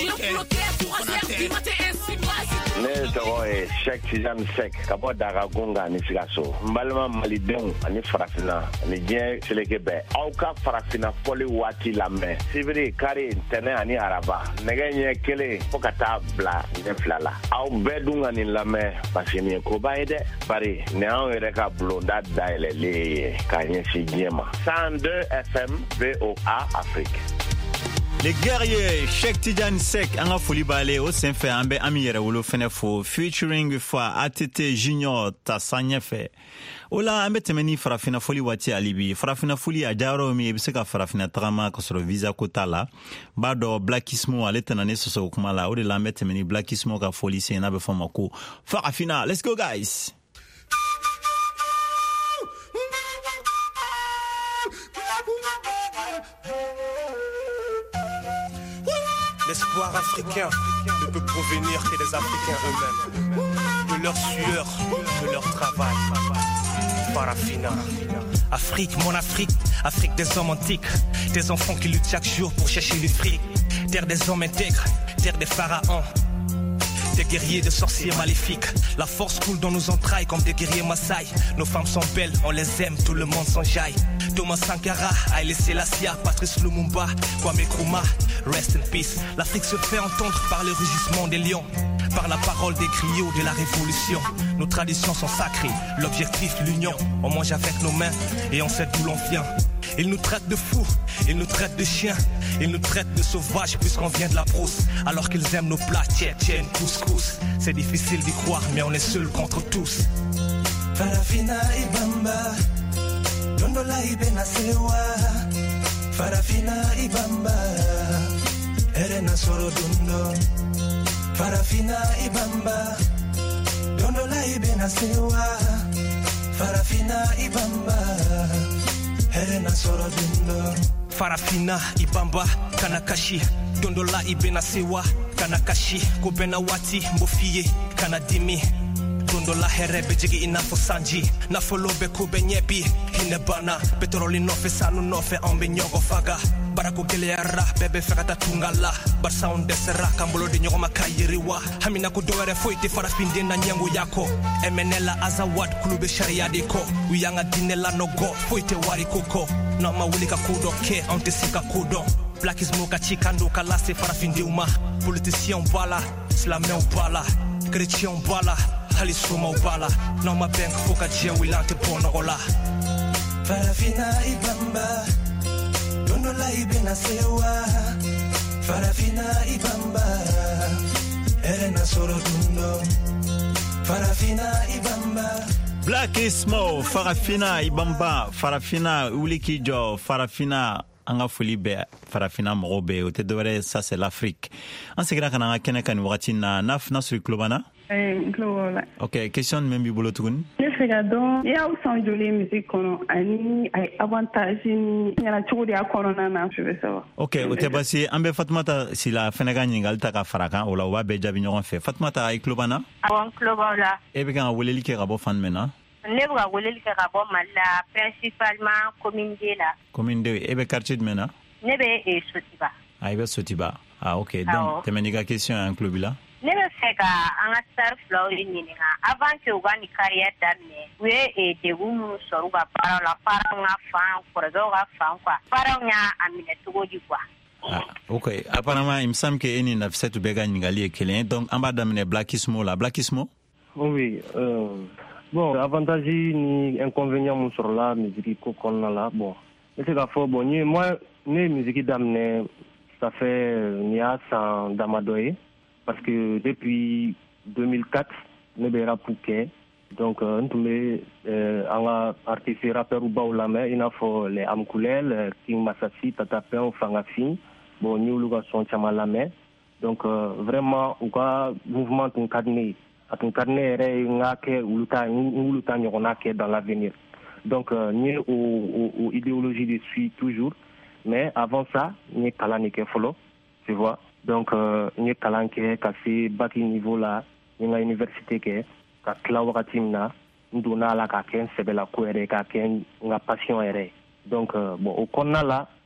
ne tɔgɔ ye Cheikh Tidiane Seck ka bɔ Dagagunga ni Sikaso. N balima malidenw ani farafina ani diɲɛ seleke bɛɛ, aw ka farafina fɔli waati lamɛn sibiri kari ntɛnɛ ani araba nɛgɛ ɲɛ kelen fo ka taa bila ɲɛ fila la. Aw bɛɛ dun ka nin lamɛn parce que nin ye koba ye dɛ, bari nin anw yɛrɛ ka bulonda dayɛlɛlen ye k'a ɲɛsin diɲɛ ma. cent deux F M V O A Afrique. Les guerriers Cheikh Tidiane Seck anga foli bale o senfɛ an bɛ ami yɛrɛ wolo fɛnɛ fo featuring fa A T T Junior tasa ɲɛfɛ o la an bɛ tɛmɛ ni farafina foli waati alibi farafina foli a jayɔrɔ min i bɛ se ka farafina tagama ka sɔrɔ visa ko t'a la b'a dɔn Blackismo ale tɛna ne sɔsɔ o kuma la o de la an bɛ tɛmɛ ni Blackismo ka foli sen n'a bɛ fɔ ma ko farafina. Let's go guys. L'espoir africain ne peut provenir que des Africains eux-mêmes, de leur sueur, de leur travail. Farafina. Afrique, mon Afrique, Afrique des hommes antiques, des enfants qui luttent chaque jour pour chercher le fric. Terre des hommes intègres, terre des pharaons, des guerriers, de sorciers maléfiques. La force coule dans nos entrailles comme des guerriers Maasai. Nos femmes sont belles, on les aime, tout le monde s'enjaille. Thomas Sankara, Haile Selassie, Patrice Lumumba, Kwame Nkrumah, rest in peace. L'Afrique se fait entendre par le rugissement des lions, par la parole des griots de la révolution. Nos traditions sont sacrées, l'objectif l'union. On mange avec nos mains et on sait d'où l'on vient. Ils nous traitent de fous, ils nous traitent de chiens, ils nous traitent de sauvages puisqu'on vient de la brousse. Alors qu'ils aiment nos plats, tchétchènes, couscous. C'est difficile d'y croire mais on est seuls contre tous. Farafina Ibamba, Dondola Ibena Sewa. Farafina Ibamba, Erena Soro Dundo. Farafina Ibamba, Dondola Ibena Sewa. Farafina Ibamba, Erena Soro Dundo. Farafina Ibamba, Kanakashi, Dondola Ibena Sewa. Kanakashi, Kobena Wati, Mofiye, Kanadimi. Dondola herebe jigi inafo sanji nafolobe kube nyebi hinebana petroli nofe sanu nofe ambe nyogo faga barako geleara bebe fekata tungala barsa undesera kambolo de nyogo makayiriwa hamina kudowere foite farafinde na nyango yako emenela azawad kulube sharia deko uyanga dinela nogo foite wari koko na mawulika kudoke antesika kudo Blackismo kachikando kalase farafinde uma politicien bala slamé bala chrétien bala Ali soma ubala na mabenk foka jia wilante ponogola. Farafina Ibamba, Dondola Ibena Sewa. Farafina Ibamba, Erena Soro Dundo. Farafina Ibamba. Blackismo, Farafina Ibamba, Farafina Ulikijo, Farafina anga foli bɛ farafina mɔgɔw bɛ o tɛ dɔwɛrɛ ça c'est l'Afrique. An seginna ka na an ka kɛnɛ kan nin wagati na Naf Nasri tulo b'an na? n tulo b'o la. Ok, question jumɛn b'i bolo tuguni? Ne fɛ ka dɔn n'i y'aw sɔn joli musique kɔnɔ ani a ye avantage ni ɲɛnacogo de y'a kɔnɔna na je veux savoir. Ok, o tɛ basi an bɛ Fatumata Sila fɛnɛ ka ɲininkali ta ka fara kan o la o b'a bɛɛ jaabi ɲɔgɔn fɛ. Fatumata i tulo b'an na? Awɔ n tulo b'aw la. E bɛ kan ka weleli kɛ ka bɔ fan jumɛn na? Ne bɛ ka weleli kɛ ka bɔ Mali la principalement commune deux la. Commune deux, e bɛ quartier jumɛn na? Ne bɛ e Sotiba. Ah, i bɛ Sotiba. Ah, ok. Donc tɛmɛ n'i ka question ye an tulo b'i la. Ne bɛ fɛ ka an ka star filaw de ɲininka avant que u ka nin carrière daminɛ u ye degun minnu sɔrɔ u ka baaraw la parents ka fan kɔrɔkɛw ka fan quoi parents y'a minɛ cogo di quoi. Ah, ok. Apparemment il me semble que e ni Nafissatou bɛɛ ka ɲininkali ye kelen ye donc an b'a daminɛ Blackismo la. Blackismo? Oui. Euh, bon avantage ni inconvénient mun sɔrɔla musique ko kɔnɔna la bon ne se k'a fɔ bon ni moi ne musique daminɛ ça fait ni y'a san damadɔ ye. Parce que depuis deux mille quatre, ne bɛ rap kɛ donc n tun bɛ an ka artiste rappeur baw lamɛn i n'a fɔ les Amkulel, King Masasi, Tata Pen, Fangafin bon n y'olu ka son caman lamɛn donc euh, vraiment u ka mouvement tun ka di ne ye a tun ka di ne yɛrɛ ye n ka kɛ olu ta n olu ta ɲɔgɔnna kɛ dans l'avenir donc euh, n ye o o o idéologie de suis toujours mais avant ça n ye kalan de kɛ fɔlɔ tu vois. Donc n ye kalan kɛ ka se bac niveau la n ye n ka université kɛ ka tila wagati min na n donna a la k'a kɛ n sɛbɛlako yɛrɛ k'a kɛ n ka passion yɛrɛ donc bon o kɔnɔna la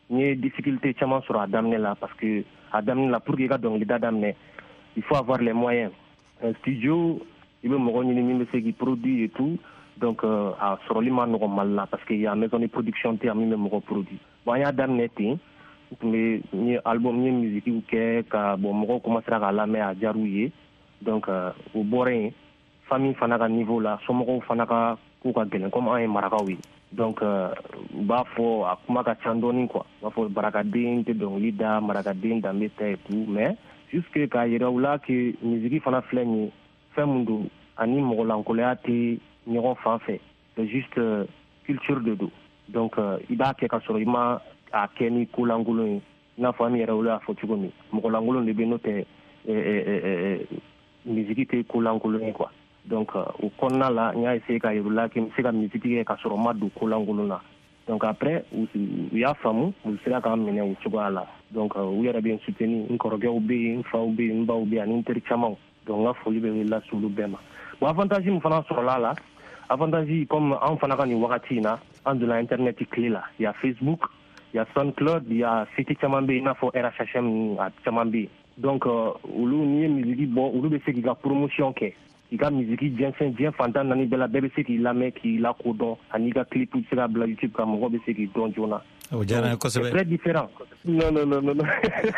il y a des difficultés sur à d'amener là, parce que à d'amener là, pour qu'il y ait donc d'amener, il faut avoir les moyens. Un studio, il veut me rendre ce qui produit et tout, donc euh, à sur l'image normal là, parce qu'il y a une maison de production qui a mis me produit. Bon, il y a d'amener, mais il y a album, il y a musique qui est, bon, moi commencer à la main à Jarouye, donc au Borin, famille fanaka niveau là, somoro fanaka kuka gelen comme un marakawi. Donc bah faut akumaka chandoni quoi, bah faut barakadin te donc lida marakadin d'ameta et tout, mais jusque quand il y a là que musique fana fleni fait mundo ani molankolea te niro fan fait, c'est juste euh, culture de dos. Donc il va que quand il m'a à Kenny Kulangolo na famille là faut tu connais molankolon de benote et musique te Kulangolo quoi. Donc au konna là il y a essayé qu'il y a que c'est la musique qui est sur madu Kulangolo. Donc après il y a famu vous sera quand même au Tchoba là. Donc il y a bien soutenu une corrogé ou bien une fa ou bien une ba ou bien un interchama. Donc là faut libérer là sous le bema. Bon avantage nous faisons sur là là. Avantage comme en fanaka ni wakati na en de l'internet clé là. Il y a Facebook, il y a SoundCloud, il y a City Chamambe, il y a for R H H M à Chamambe. Donc où l'on y musique bon où l'on c'est qui la promotion que il y a musique bien fin bien fantan nani de la B B C qui la met qui la codon aniga clip tout ça la YouTube comme B B C qui don jona. C'est très différent. Non, non, non, non, non.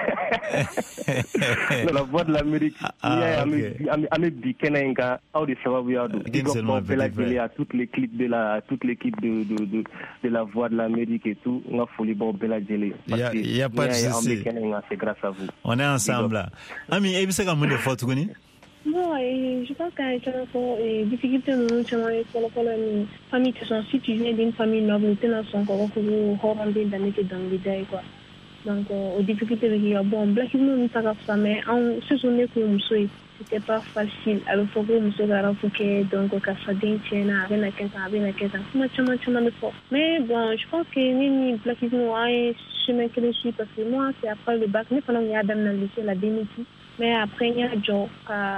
La voix de l'Amérique. Il y a un Bikenenga, how de Sawabiado. Il a toutes les clips de la, toute l'équipe de, de, de, de la voix de l'Amérique et tout. On a folie bon Bella Jelly. Il n'y a pas de souci. C'est grâce à vous. On est ensemble là. Ami, et c'est comme une fois, tu connais? Non, je pense qu'il y a des difficultés pour les familles qui sont si tu viens d'une famille noble, tu n'as pas encore rendu dans les idées quoi. Donc, aux difficultés il y a bon, black nous pas ça mais en ce sont les coups c'était pas facile. Alors faut que monsieur Garafuke donc au Casadin tiena avec la caisse avec la caisse. Comment tu m'as tu m'as fait. Mais bon, je pense que ni black nous a chemin que je suis parce que moi c'est après le bac, mais pendant il y a dans le lycée la démission. Mais après, il y a un job.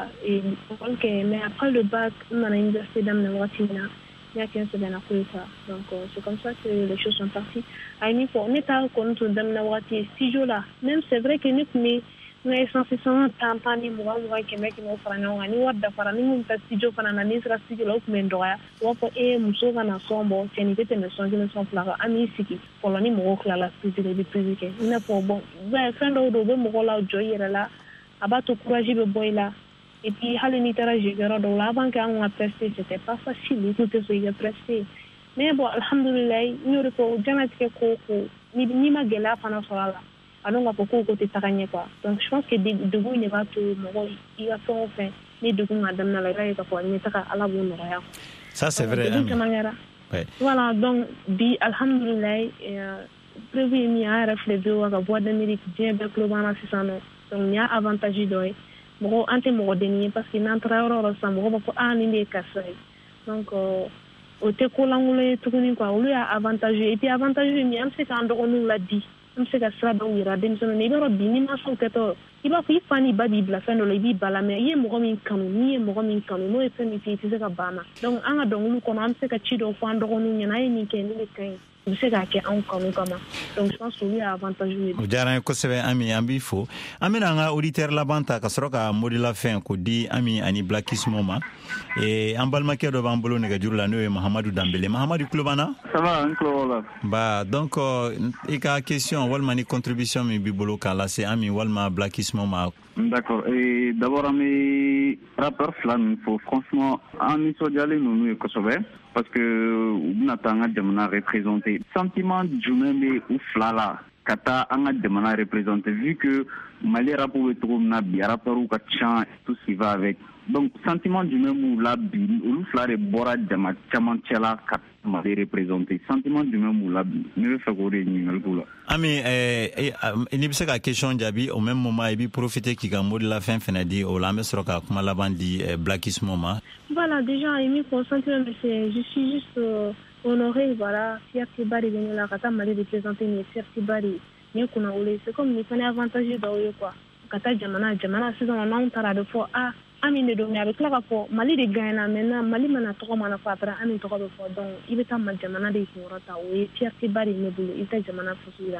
Mais après le bac, on a l'université d'Amnawatina. Il y a quinze semaines après ça. Donc, euh, c'est comme ça que les choses sont parties. À une fois, on est à compte d'Amnawati, six jours là. Même c'est vrai que nous, mais nous sommes essentiellement tampani, moi, moi, qui m'a dit, nous faisons un niveau d'affaires, nous sommes six jours, nous sommes six jours là, nous sommes droits. Nous sommes et nous sommes en sombre, c'est une petite maison, nous sommes là, amis, c'est qui, pour l'année, nous sommes là, c'est des plus que. Il n'a pas bon. Ben, fin de l'eau, nous sommes là, joyeux là. Abattre courage de boy là et puis aller n'interagir avec eux là avant qu'on a presté c'était pas facile tout ce qui est presté mais bon alhamdulillah nous repos jamais que coco ni ni ma gela pendant ça là alors on va beaucoup côté tagané quoi donc je pense que de de vous ne va tout il va faire enfin mais de vous madame na la là il va pas ni taka ala bon rien ça c'est vrai ouais. Voilà donc bi alhamdulillah prévu mi a réfléchi à la voix d'Amérique bien avec le bana c'est ça non. Donc il y a avantage d'oeil bon anté mo deni parce que n'entre oro ça mo ko ani ne kasai donc au te ko langule to ni quoi lui a avantage et puis avantage ni am c'est quand on nous l'a dit am c'est que ça donc il a dem son ni baro bini ma so keto il va fi fani ba bi bla fendo le bi bala mais il mo min kanu ni mo min kanu no e femi ti ti ka bana donc anga donc lu ko am c'est que chido fando ko ni na ni ke ni ke c'est ça qui est encore comme donc je pense qu'il y a avantage o jara ko sebe ami ambi fo amina nga auditeur la banta ka soroka modi la fin ko di ami ani blackismo ma e ambal make do bambolo ne ga jurla no Mahamadou Dambélé Mahamadou Klobana ça va un Klola ba donc e ka question walma ni contribution mi bibolo kala c'est ami walma blackismo ma d'accord et d'abord ami rappeur flan faut franchement ami sodiale nous ko sobe parce que natanga demana représenter sentiment jumembe ou flala kata anga demana représenter vu que Mali rap ou na bi rappeur ou ka chant tout ce qui va avec donc sentiment jumembe ou la bi ou flare bora dema chamanchela kat Mali représenter sentiment jumembe ou la bi ne fait ko re ni ngula ami eh ni bisa ka question jabi au même moment et bi profiter qui ga mode la fin finadi o la mesro ka kuma la bandi blackismo ma voilà déjà Emi concentré c'est je suis juste euh, honoré voilà fierté bari venir la kata Mali représenter ni fierté bari ni kuna ule c'est comme ni connait avantage d'aoyo quoi kata jamana jamana c'est on a tara de fois ah ami ne donner avec la rapport Mali de Ghana maintenant Mali mana to mana fatra ami to ko donc il est en jamana de sorata ou fierté bari ne bulu il est jamana fusira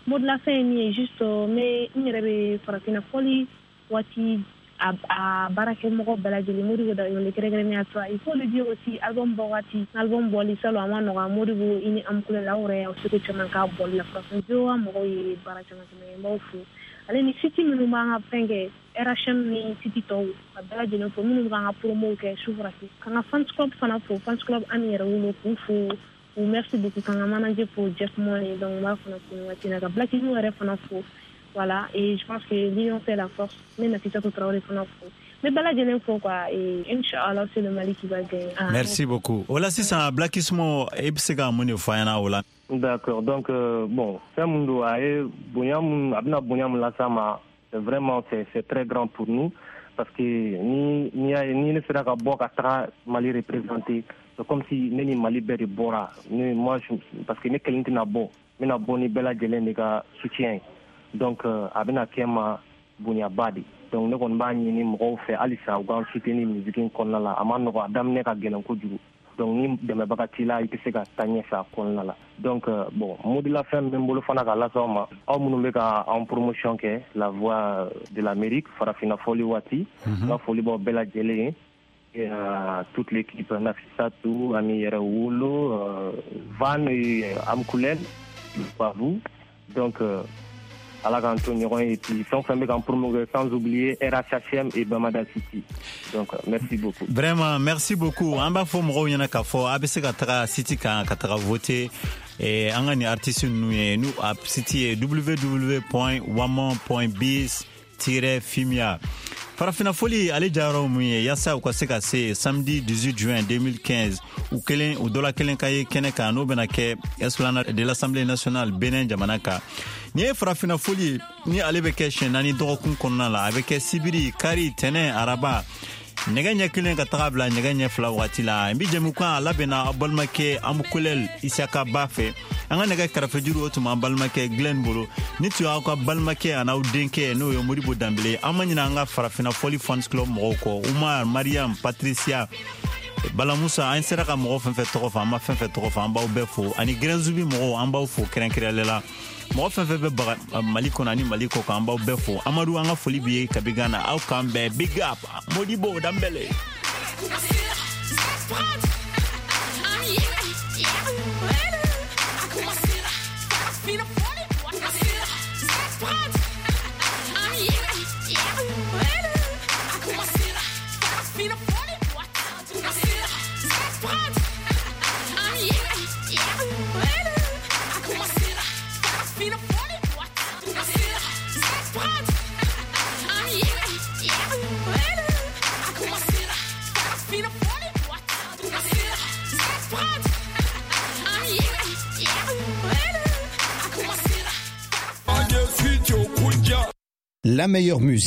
mot de la fin ni juste mais ni rebe farafina foli wati a a barake moko balajeli modi go da yole kere kere ni atwa il faut le dire aussi album bogati album boli salo amano ga modi go ini amkule laure o seke chama ka bol la façon jo amoro yi barake ma mo fu ale ni city minu ma penge era shem ni city to balajeli fo minu ga promo ke soufrati kana fans club fana fo fans club amira wulo ku fu ou merci beaucoup quand manager pour Jeff Money donc ma fana ko wati na ga black ni were fana fo. Voilà, et je pense que l'union fait la force, même si ça tout travail fana fo. Mais bala jenen fo quoi et inchallah c'est le Mali qui va gagner. Ah, merci donc. Beaucoup. Ola si ça blackismo ebsega moni fayana ola. D'accord. Donc euh, bon, ça mundo aé bonyam abna bonyam la sama, c'est vraiment c'est c'est très grand pour nous parce que ni ni ni ne sera ka boka tra Mali représenté. C'est comme si neni Mali beri bora. Ni moi je, parce que ne kelenti na bo, mais na boni bela jelen ni ka soutien. Donc euh, abena kema bunya badi. Donc ne kon ba ni mo fe alisa ugan soutenir musique kon la amano ko adam ne ka gelen ko juru. Donc ni de me bakati la ipese ka tanya sa kon la. Donc euh, bon, modi la fin mbolo fana ka la soma. Au munu be ka en promotion ke la voix de l'Amérique Farafina Foli Wati, mm-hmm. La Foli bo bela jelen. Et euh, toute l'équipe Nafisatou, Ami Yerawulo, euh, Van et Amkoulen, pas vous. Donc, euh, à la Antonio et puis sans faire sans oublier R H H M et Bamada City. Donc, euh, merci beaucoup. Vraiment, merci beaucoup. En bas, faut me revenir à Fo, A B C Katara City Katara voté. Et en gagne artiste nous, nous, à City w w w point wamon point biz tiret fimia. Farafina Foli ale jaro muye yasa ko seka se samedi dix-huit juin deux mille quinze ou kelen ou dola kelen kaye keneka no benake esplanade de l'Assemblée nationale Benin Jamanaka ni Farafina Foli ni ale be keshen nani dokun konna la avec Sibiri Kari Tene Araba neganya kelen ka tabla neganya fla watila mbi jemuka labena abalmake amukulel Isaka Bafe anga nega karafejuru otuma balmake Glen Bolo ni tu aka balmake ana udenke no yo Modibo Dambele amanyina anga Farafina Foli Fans Club Morocco Umar Mariam Patricia Balamusa an sera ka mo fen fet to fa ma fen fet to fa amba ubefo ani grenzubi mo amba ufo krenkrelela mo fen fet be Maliko nani Maliko ka amba ubefo Amadu anga Foli bi kabigana au kambe big up Modibo Dambele. La meilleure musique.